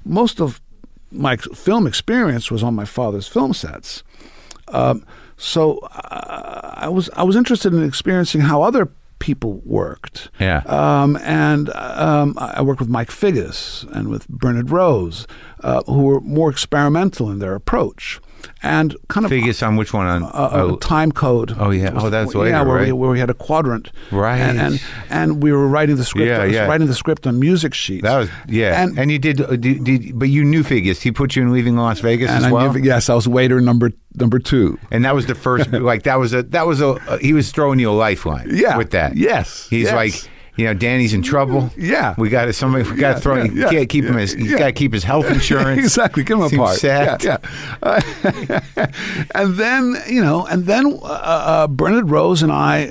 film experience was on my father's film sets. So I was interested in experiencing how other people worked. Yeah. And I worked with Mike Figgis and with Bernard Rose, who were more experimental in their approach. And kind of Figgis on which one? On Time Code. Oh yeah. That's later, right? Where we had a quadrant. Right. And we were writing the script. Writing the script on music sheets. That was And you did, but you knew Figgis. He put you in Leaving Las Vegas as well. Yes, I was waiter number 2. And that was the first. Like that was he was throwing you a lifeline. Yeah. With that. Yes. He's yes. like. Danny's in trouble. Yeah. We got to throw. You can't keep him. He's got to keep his health insurance. Exactly. Give him a Seems part. sad. Yeah. And then Bernard Rose and I,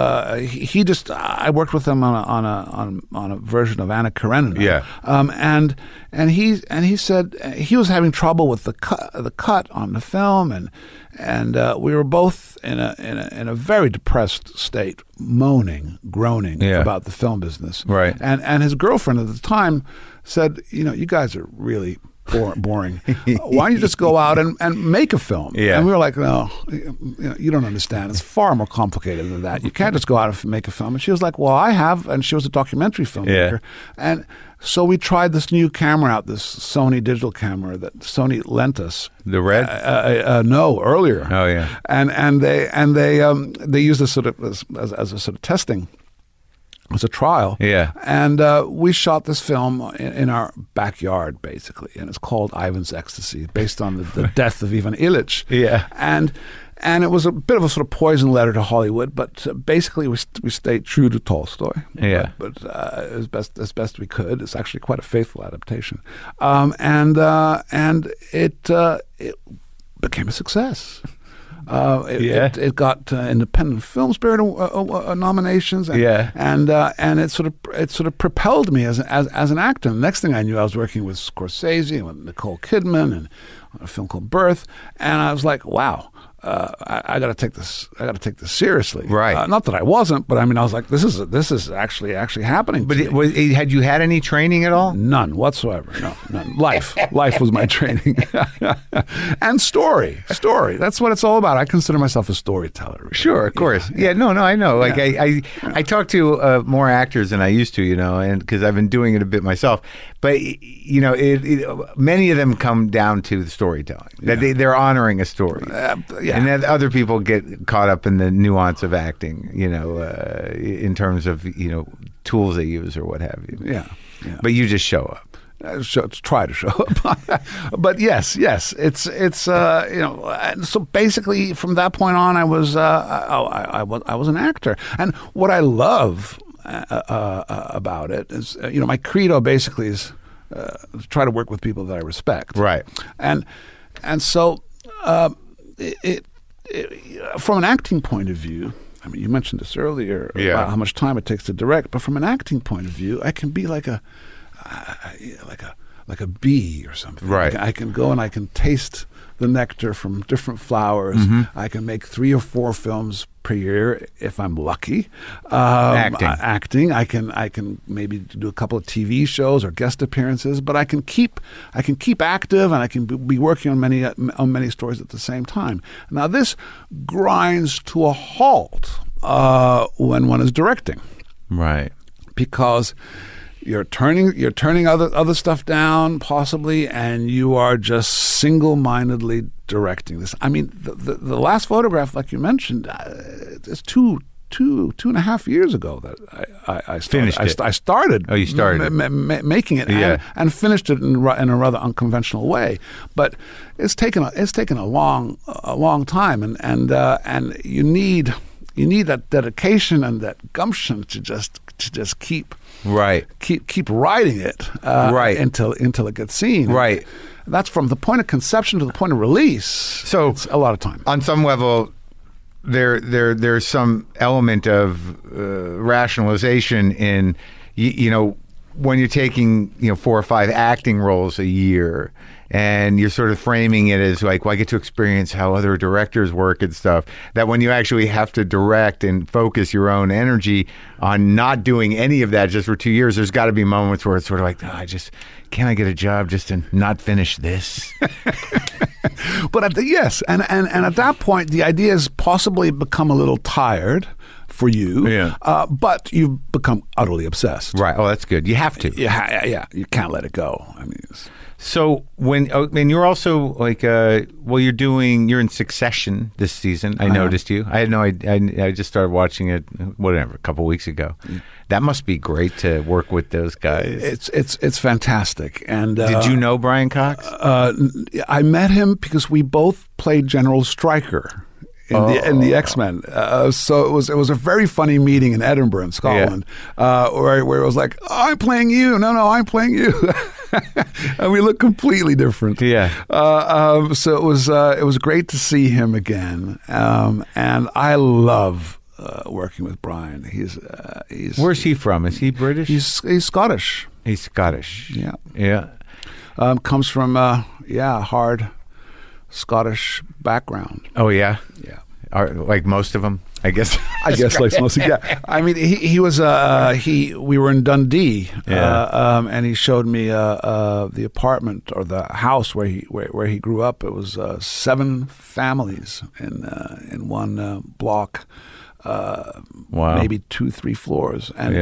I worked with him on a version of Anna Karenina. Yeah. And he said he was having trouble with the cut on the film, and we were both in a very depressed state, moaning, groaning about the film business. Right. And his girlfriend at the time said, you guys are really boring. Why don't you just go out and make a film? Yeah. And we were like, no, you don't understand. It's far more complicated than that. You can't just go out and make a film. And she was like, well, I have. And she was a documentary filmmaker. And so we tried this new camera out, this Sony digital camera that Sony lent us. The Red? No, earlier. Oh yeah. And they used this sort of as a sort of testing. It was a trial. Yeah. And we shot this film in our backyard, basically. And it's called Ivan's Ecstasy, based on the death of Ivan Illich. Yeah. And it was a bit of a sort of poison letter to Hollywood, but basically we stayed true to Tolstoy. Yeah. But as best we could. It's actually quite a faithful adaptation. And it became a success. It got Independent Film Spirit nominations, and it sort of propelled me as an actor. And the next thing I knew, I was working with Scorsese and with Nicole Kidman and on a film called Birth, and I was like, wow. I got to take this. I got to take this seriously. Right. Not that I wasn't, but I mean, I was like, this is actually happening. But had you had any training at all? None whatsoever. No, none. Life was my training, and story. That's what it's all about. I consider myself a storyteller. Sure, of course. Yeah, no, I know. Like I talk to more actors than I used to, and because I've been doing it a bit myself. But many of them come down to the storytelling. That they're honoring a story. And then other people get caught up in the nuance of acting, in terms of, tools they use or what have you. Yeah. But you just show up. Try to show up. But yes, it's so basically from that point on, I was an actor. And what I love about it is, my credo basically is try to work with people that I respect. Right. And so from an acting point of view, I mean, you mentioned this earlier about how much time it takes to direct, but from an acting point of view, I can be like a bee or something. Right. I can go and I can taste the nectar from different flowers. Mm-hmm. I can make 3 or 4 films per year if I'm lucky. Acting. I can maybe do a couple of TV shows or guest appearances, but I can keep active, and I can be working on many stories at the same time. Now this grinds to a halt when one is directing, right? Because you're turning other stuff down possibly, and you are just single-mindedly directing this. I mean, the last photograph, like you mentioned, it's two and a half years ago that I started. Finished it. I started. Oh, you started making it, and finished it in a rather unconventional way. But it's taken a long time, and you need that dedication and that gumption to just keep writing it until it gets seen. Right. That's from the point of conception to the point of release. So it's a lot of time. On some level, there's some element of rationalization in when you're taking 4 or 5 acting roles a year, and you're sort of framing it as like, well, I get to experience how other directors work and stuff, that when you actually have to direct and focus your own energy on not doing any of that just for 2 years, there's got to be moments where it's sort of like, can I get a job just to not finish this? But at that point, the idea has possibly become a little tired for you, but you've become utterly obsessed. Right. Oh, that's good. You have to. Yeah. You can't let it go. I mean, so and you're also like, you're in Succession this season. I noticed you. I had no idea. I just started watching it, a couple weeks ago. That must be great to work with those guys. It's fantastic. And did you know Brian Cox? I met him because we both played General Stryker in the X-Men. So it was a very funny meeting in Edinburgh, in Scotland, where it was like, I'm playing you. No, I'm playing you. And we look completely different. Yeah. So it was great to see him again. And I love working with Brian. He's Where's he from? Is he British? He's Scottish. He's Scottish. Yeah. Yeah. Comes from hard Scottish background. Oh yeah. Yeah. Like most of them, I guess. I guess like most. Yeah. I mean, he was. We were in Dundee, and he showed me the apartment or the house where he grew up. It was 7 families in one block. Wow. Maybe 2-3 floors, and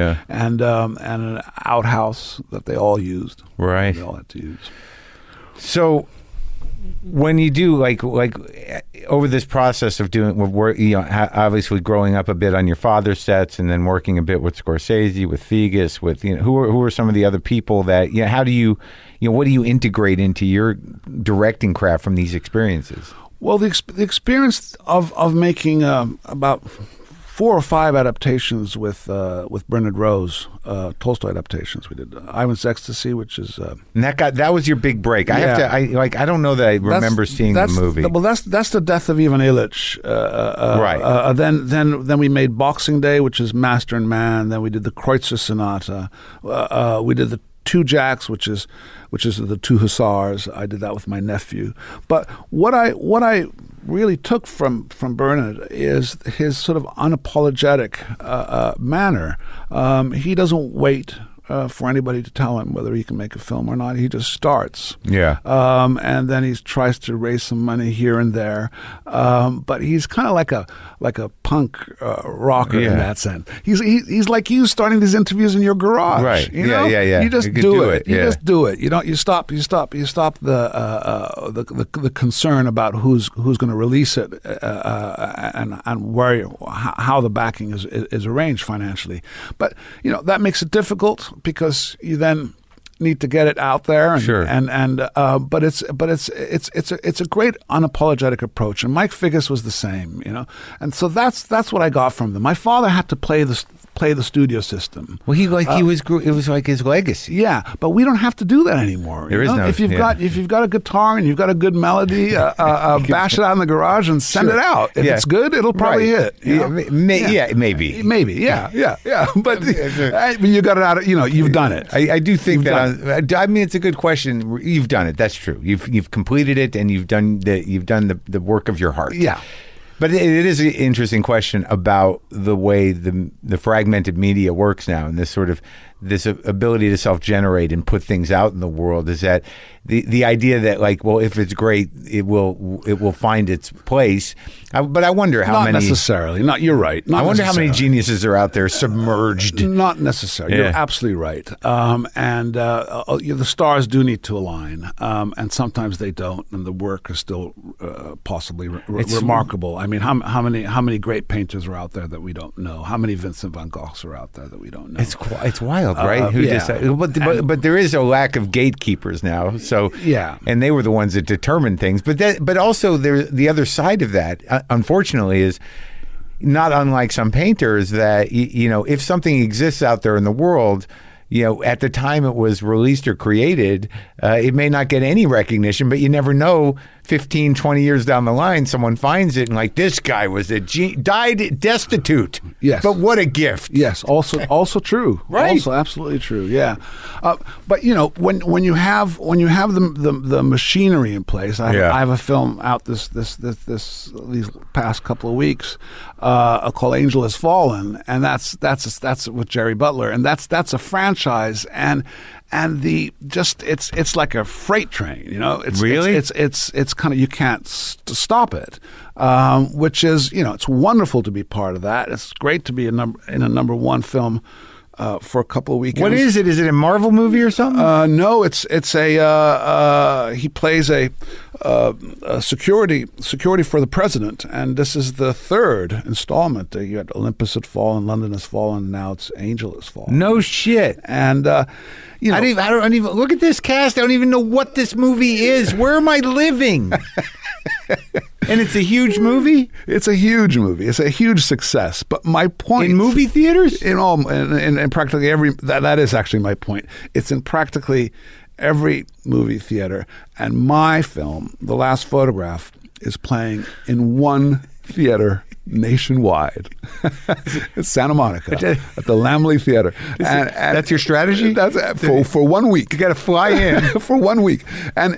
an outhouse that they all used. Right. They all had to use. So, when you do like over this process of doing work, obviously growing up a bit on your father's sets, and then working a bit with Scorsese, with Figgis, with who are some of the other people that how do you what do you integrate into your directing craft from these experiences? Well, the experience of making about 4 or 5 adaptations with Bernard Rose, Tolstoy adaptations. We did Ivan's Ecstasy, which is and that was your big break. I don't know that I remember seeing the movie. Well, that's the death of Ivan Illich. Right. Then we made Boxing Day, which is Master and Man. Then we did the Kreutzer Sonata. We did the Two Jacks, which is the Two Hussars. I did that with my nephew. But what I really took from Bernard is his sort of unapologetic manner. He doesn't wait for anybody to tell him whether he can make a film or not. He just starts. Yeah. And then he tries to raise some money here and there. But he's kind of like a punk rocker in that sense. He's like you starting these interviews in your garage. Right. You know? Yeah. You just do it. You Yeah. just do it. You stop the concern about who's going to release it and where how the backing is arranged financially. But that makes it difficult because you then need to get it out there, and, sure. But it's a great unapologetic approach, and Mike Figgis was the same, and so that's what I got from them. My father had to play the studio system. Well, it was like his legacy. Yeah, but we don't have to do that anymore. There is no. If you've got a guitar and you've got a good melody, bash it out in the garage and send it out. If it's good, it'll probably hit. Maybe. Yeah. But you got it out. You've done it. I do think that. I mean, it's a good question. You've done it. That's true. You've completed it, and you've done the work of your heart. Yeah. But it is an interesting question about the way the fragmented media works now, and this ability to self-generate and put things out in the world. Is that the idea that if it's great, it will find its place. But I wonder how many. Not necessarily. You're right. I wonder how many geniuses are out there submerged. Not necessarily. You're absolutely right. The stars do need to align, and sometimes they don't, and the work is still possibly remarkable. I mean, how many great painters are out there that we don't know? How many Vincent van Goghs are out there that we don't know? It's wild, right? But there is a lack of gatekeepers now. So and they were the ones that determined things. But also the other side of that, unfortunately, is not unlike some painters that if something exists out there in the world, at the time it was released or created, it may not get any recognition, but you never know. 15, 20 years down the line, someone finds it and this guy was died destitute. Yes. But what a gift. Yes. Also true. Right. Also absolutely true. Yeah. But when you have the machinery in place, I have a film out these past couple of weeks called Angel Has Fallen, and that's with Jerry Butler, and that's a franchise, and it's like a freight train, Really? It's kind of, you can't stop it, which is, it's wonderful to be part of that. It's great to be in a number one film for a couple of weekends. What is it? Is it a Marvel movie or something? No, it's a he plays a security for the president, and this is the 3rd installment. You had Olympus Had Fallen, London Has Fallen, now it's Angel Has Fallen. No shit. And I don't even look at this cast. I don't even know what this movie is. Where am I living? And it's a huge movie? It's a huge movie. It's a huge success. But my point... In movie theaters? In practically every... That is actually my point. It's in practically every movie theater. And my film, The Last Photograph, is playing in one theater nationwide. It's Santa Monica at the Laemmle Theater. And that's your strategy? That's for 1 week. You got to fly in for 1 week, and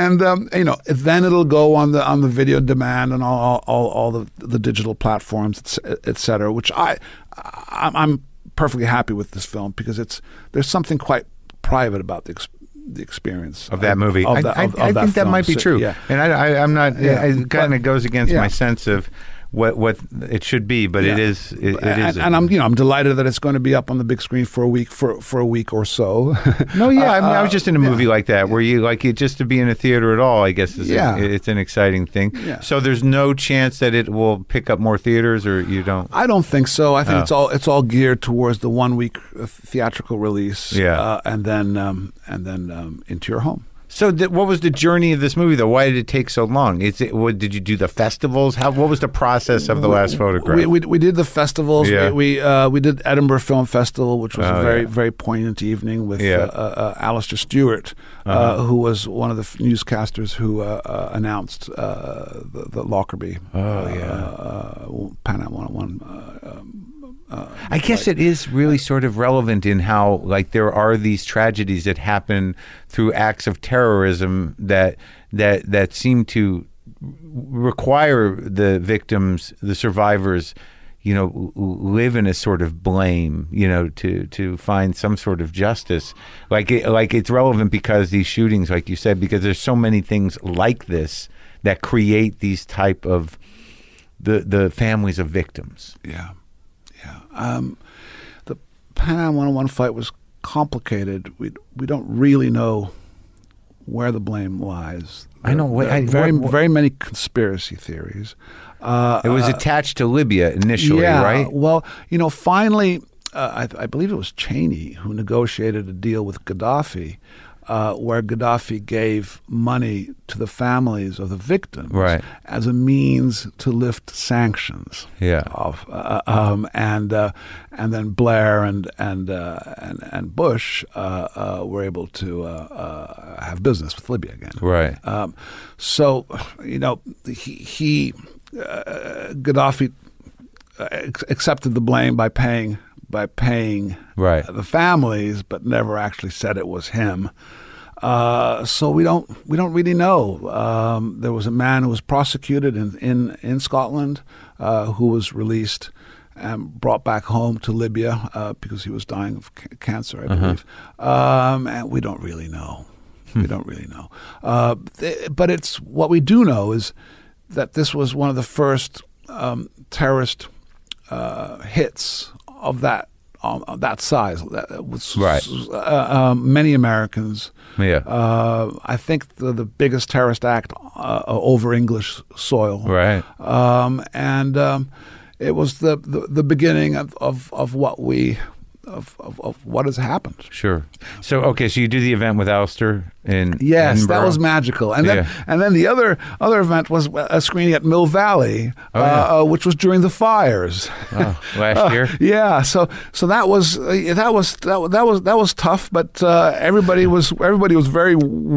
then it'll go on the video demand and all the digital platforms, et cetera. Which I'm perfectly happy with this film because there's something quite private about the experience of that movie. I think that might be true. Yeah. And I'm not. Yeah. It kind of goes against my sense of what it should be, but it is. And I'm delighted that it's going to be up on the big screen for a week or so. No, yeah, I was just in a movie like that where you like it just to be in a theater at all. I guess it's an exciting thing. Yeah. So there's no chance that it will pick up more theaters, or you don't. I don't think so. I think it's all geared towards the 1 week theatrical release. Yeah, and then into your home. So what was the journey of this movie, though? Why did it take so long? Did you do the festivals? What was the process of The Last Photograph? We did the festivals. Yeah. We did Edinburgh Film Festival, which was a very poignant evening with Alistair Stewart, who was one of the newscasters who announced the Lockerbie. Pan Am 101. I guess it is really sort of relevant in how, like, there are these tragedies that happen through acts of terrorism that seem to require the victims, the survivors, live in a sort of blame, to find some sort of justice. Like it's relevant because these shootings, like you said, because there's so many things like this that create these type of the families of victims. Yeah. The Pan Am 101 fight was complicated. We don't really know where the blame lies. I know. Very many conspiracy theories. It was attached to Libya initially, right? Well, finally, I believe it was Cheney who negotiated a deal with Gaddafi, where Gaddafi gave money to the families of the victims as a means to lift sanctions. Yeah. And then Blair and Bush were able to have business with Libya again. Right. So Gaddafi accepted the blame by paying the families, but never actually said it was him. So we don't really know. There was a man who was prosecuted in Scotland, who was released and brought back home to Libya because he was dying of cancer, I believe. And we don't really know. We don't really know. But it's what we do know is that this was one of the first terrorist hits of that size. That was many Americans. Yeah. I think the biggest terrorist act over English soil. Right. And it was the beginning of what what has happened. Sure. So so you do the event with Alistair in Yes, Edinburgh. that was magical. And then the other event was a screening at Mill Valley, which was during the fires. Oh, last year. Yeah. So that was tough, but everybody was very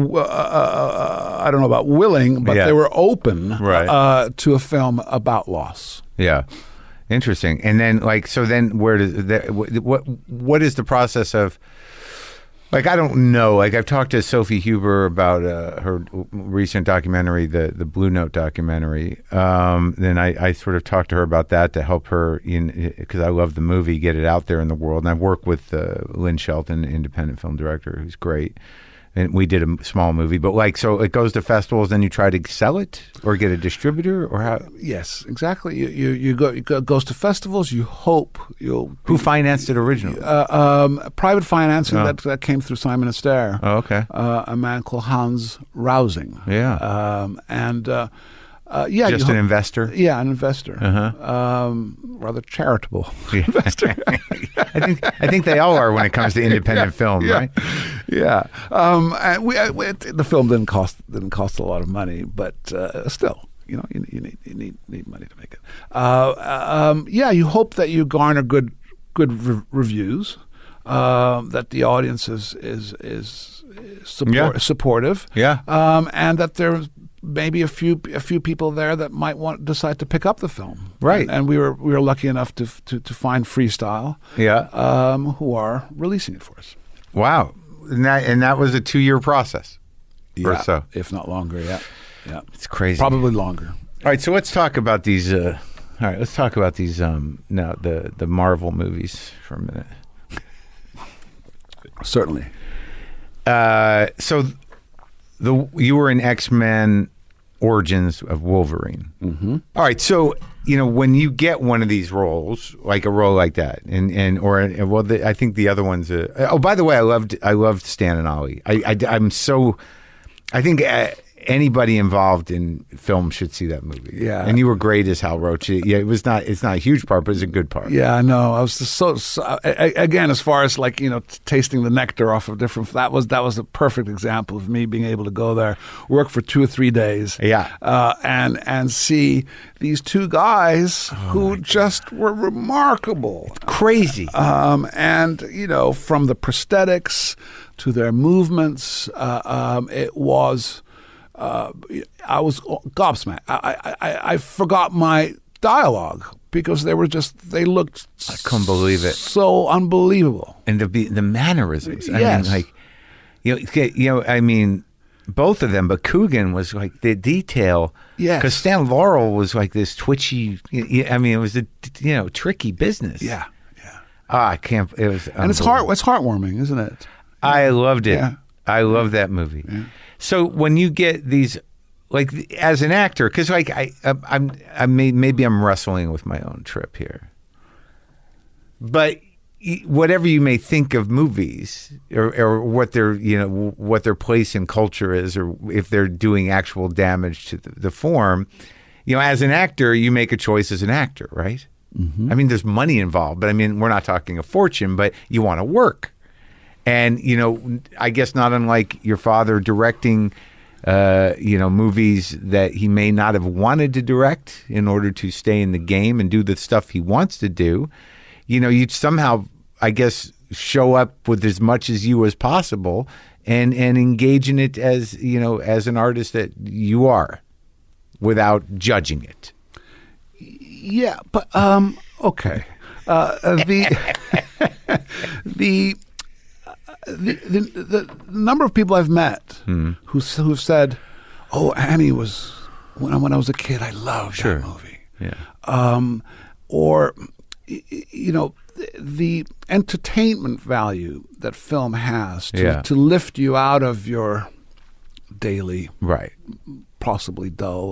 I don't know about willing, but they were open to a film about loss. Yeah. Interesting. And then, where does that? What is the process of? Like, I don't know. Like, I've talked to Sophie Huber about her recent documentary, the Blue Note documentary. Then I sort of talked to her about that to help her, because I love the movie, get it out there in the world. And I've worked with Lynn Shelton, independent film director, who's great. And we did a small movie, but so it goes to festivals, then you try to sell it or get a distributor, or how? Yes, exactly. You go. It goes to festivals. You hope you'll. Who financed it originally? Private financing that came through Simon & Ster. Oh, okay. A man called Hans Rousing. Yeah. Just an investor. Yeah, an investor. Rather charitable investor. I think they all are when it comes to independent film, right? Yeah. And the film didn't cost a lot of money, but still. You need money to make it. Yeah, you hope that you garner good reviews, that the audience is supportive, and that there's maybe a few people there that might decide to pick up the film, right? And we were lucky enough to find Freestyle, who are releasing it for us. Wow, and that was a 2-year process, or so, if not longer. Yeah, it's crazy. Probably longer. All right, so let's talk about these. Let's talk about these. Now the Marvel movies for a minute. Certainly. So you were in X-Men Origins of Wolverine. Mm-hmm. All right, so when you get one of these roles, like a role like that, I think the other one's by the way, I loved Stan and Ollie. I think anybody involved in film should see that movie. Yeah, and you were great as Hal Roach. Yeah, it's not a huge part, but it's a good part. Yeah, I know. I was just so again, as far as tasting the nectar off of different. That was a perfect example of me being able to go there, work for 2 or 3 days. Yeah, and see these two guys who just were remarkable, crazy. And from the prosthetics to their movements, it was. I was gobsmacked. I forgot my dialogue because they looked. I couldn't believe it. So unbelievable. And the mannerisms. Yes. I mean, both of them, but Coogan was like the detail. Yes. Because Stan Laurel was like this twitchy. I mean, it was a tricky business. Yeah. I can't. It was. And it's heartwarming, isn't it? I loved it. Yeah. I love that movie. Yeah. So when you get these, as an actor, because maybe I'm wrestling with my own trip here, but whatever you may think of movies or what their place in culture is, or if they're doing actual damage to the form, as an actor, you make a choice as an actor, right? Mm-hmm. I mean, there's money involved, but I mean, we're not talking a fortune, but you want to work. And, I guess not unlike your father directing, movies that he may not have wanted to direct in order to stay in the game and do the stuff he wants to do, you'd somehow, I guess, show up with as much as you as possible and engage in it as, as an artist that you are without judging it. Yeah, but, okay. The number of people I've met who've said, "Oh, Annie was when I was a kid. I loved that movie." Yeah. Or the entertainment value that film has to lift you out of your daily, possibly dull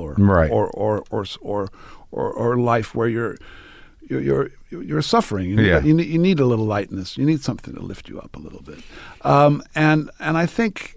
or life where you're suffering. You need a little lightness. You need something to lift you up a little bit. And I think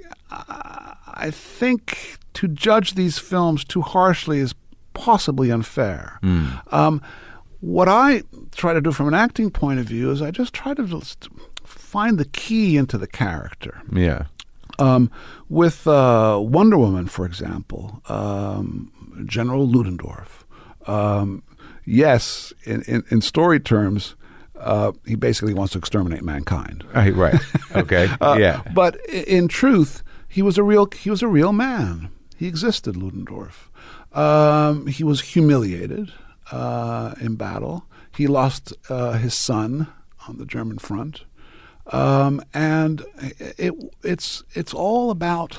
to judge these films too harshly is possibly unfair. What I try to do from an acting point of view is I just try to find the key into the character. Yeah. With Wonder Woman, for example, General Ludendorff. Yes, in story terms, he basically wants to exterminate mankind. Right. Okay. Yeah. But in truth, he was a real man. He existed, Ludendorff. He was humiliated in battle. He lost his son on the German front, and it's all about,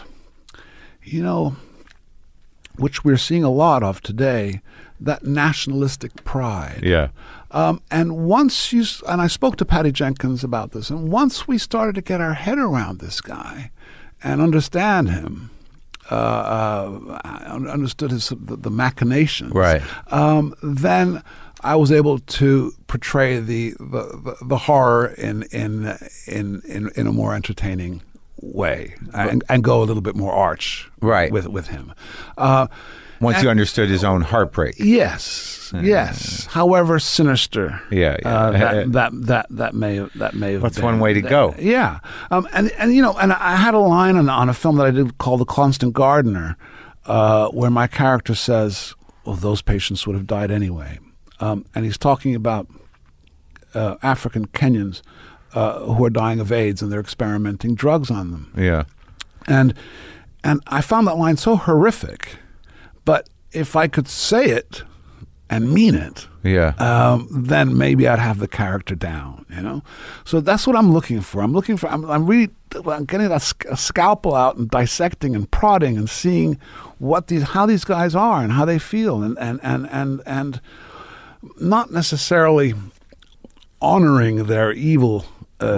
which we're seeing a lot of today, that nationalistic pride. Yeah. And I spoke to Patty Jenkins about this, and once we started to get our head around this guy and understand him, understood the machinations, right? Then I was able to portray the horror in a more entertaining way and go a little bit more arch, right, with him. Once you understood his own heartbreak. Yes. However sinister. That may have That's been. one way to go. Yeah. And I had a line on a film that I did called The Constant Gardener, where my character says, well, those patients would have died anyway. And he's talking about African Kenyans who are dying of AIDS, and they're experimenting drugs on them. Yeah. And I found that line so horrific, but if I could say it and mean it, then maybe I'd have the character down, you know? So that's what I'm looking for. I'm really getting that scalpel out and dissecting and prodding and seeing how these guys are and how they feel, and not necessarily honoring their evil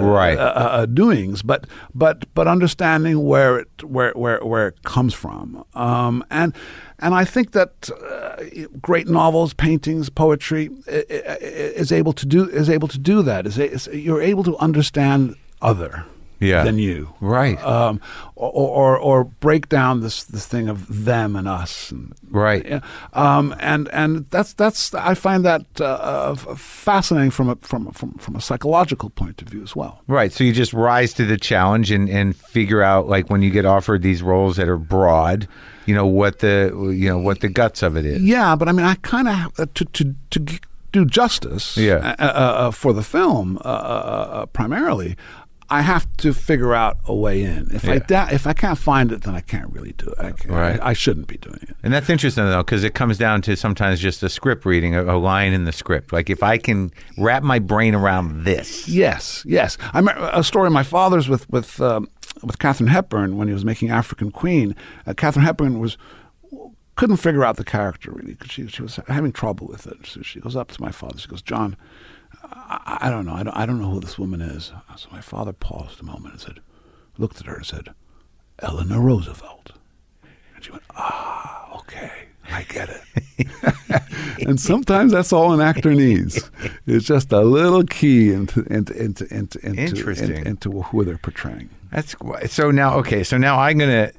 doings, but understanding where it comes from, and I think that great novels, paintings, poetry is able to do that. You're able to understand other than you, right? Or break down this thing of them and us, right? And that's I find that fascinating from a psychological point of view as well. Right. So you just rise to the challenge and figure out, like, when you get offered these roles that are broad, what the guts of it is. Yeah, but I mean, I kind of to do justice for the film primarily, I have to figure out a way in. If I can't find it, then I can't really do it. I shouldn't be doing it. And that's interesting, though, because it comes down to sometimes just a script reading, a line in the script. Like, if I can wrap my brain around this. Yes. I remember a story of my father's with Katharine Hepburn when he was making African Queen. Katharine Hepburn couldn't figure out the character, really, because she was having trouble with it. So she goes up to my father. She goes, "John, I don't know. I don't know who this woman is." So my father paused a moment and looked at her and said, "Eleanor Roosevelt." And she went, okay, I get it. And sometimes that's all an actor needs. It's just a little key into who they're portraying. That's so now. Okay, so now I'm gonna.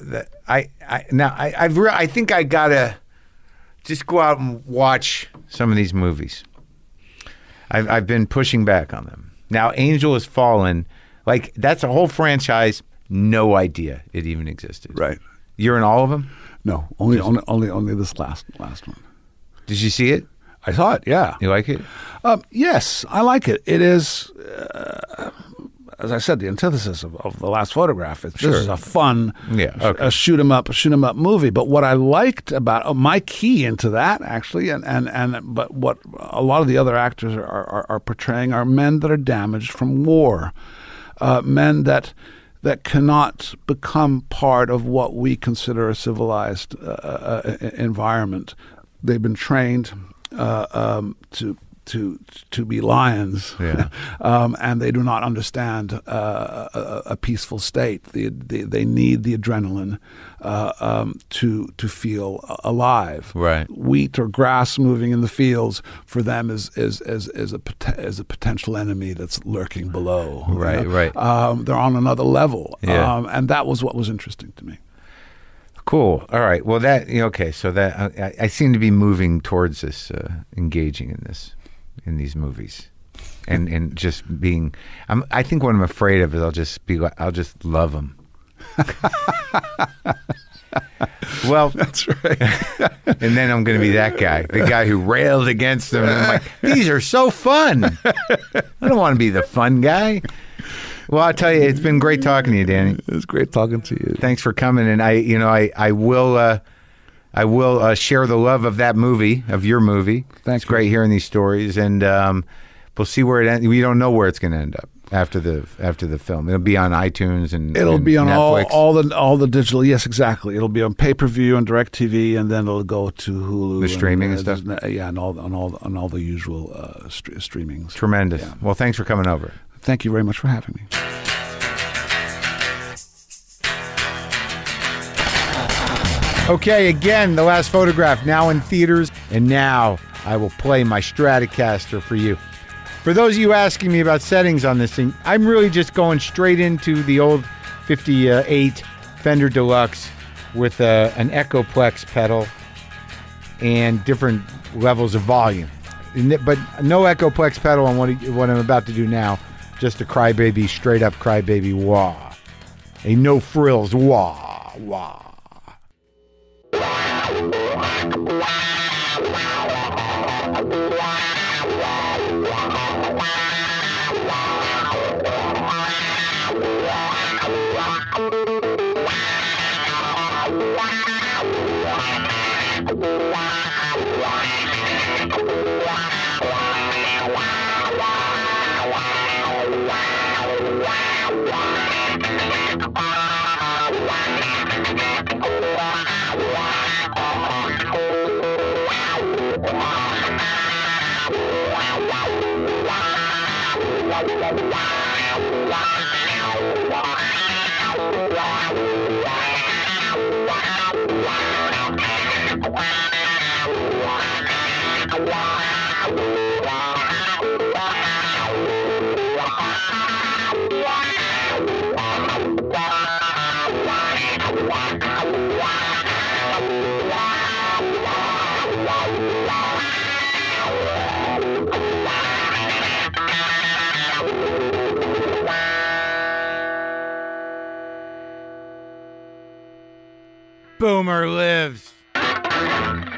I think I gotta just go out and watch some of these movies. I've been pushing back on them. Now, Angel Has Fallen, like, that's a whole franchise. No idea it even existed. Right. You're in all of them? No, only this last one. Did you see it? I saw it. Yeah. You like it? Yes, I like it. It is, as I said, the antithesis of The Last Photograph. This is a fun, a shoot 'em up movie. But what I liked about my key into that, actually, but what a lot of the other actors are portraying are men that are damaged from war, men that cannot become part of what we consider a civilized environment. They've been trained to be lions, and they do not understand a peaceful state. They need the adrenaline to feel alive. Right. Wheat or grass moving in the fields for them is a potential enemy that's lurking below. Right. Right. They're on another level, and that was what was interesting to me. Cool. All right. Well, so that I seem to be moving towards this, engaging in these movies, and just being. I think what I'm afraid of is I'll just love them. Well, that's right. And then I'm going to be that guy, the guy who railed against them. And I'm like, these are so fun. I don't want to be the fun guy. Well, I'll tell you, it's been great talking to you, Danny. It was great talking to you. Thanks for coming, and I will share the love of that movie, of your movie. Thanks. It's great hearing these stories, and we'll see where it ends. We don't know where it's going to end up after the film. It'll be on iTunes and it'll be on Netflix. all the digital. Yes, exactly. It'll be on pay-per-view and DirecTV, and then it'll go to Hulu, the streaming and stuff. Yeah, and all the usual streamings. Tremendous. Yeah. Well, thanks for coming over. Thank you very much for having me. Okay, again, The Last Photograph, now in theaters, and now I will play my Stratocaster for you. For those of you asking me about settings on this thing, I'm really just going straight into the old 58 Fender Deluxe with an Echoplex pedal and different levels of volume. But no Echoplex pedal on what I'm about to do now. Just a crybaby, straight up crybaby wah. A no frills wah, wah. Boomer lives.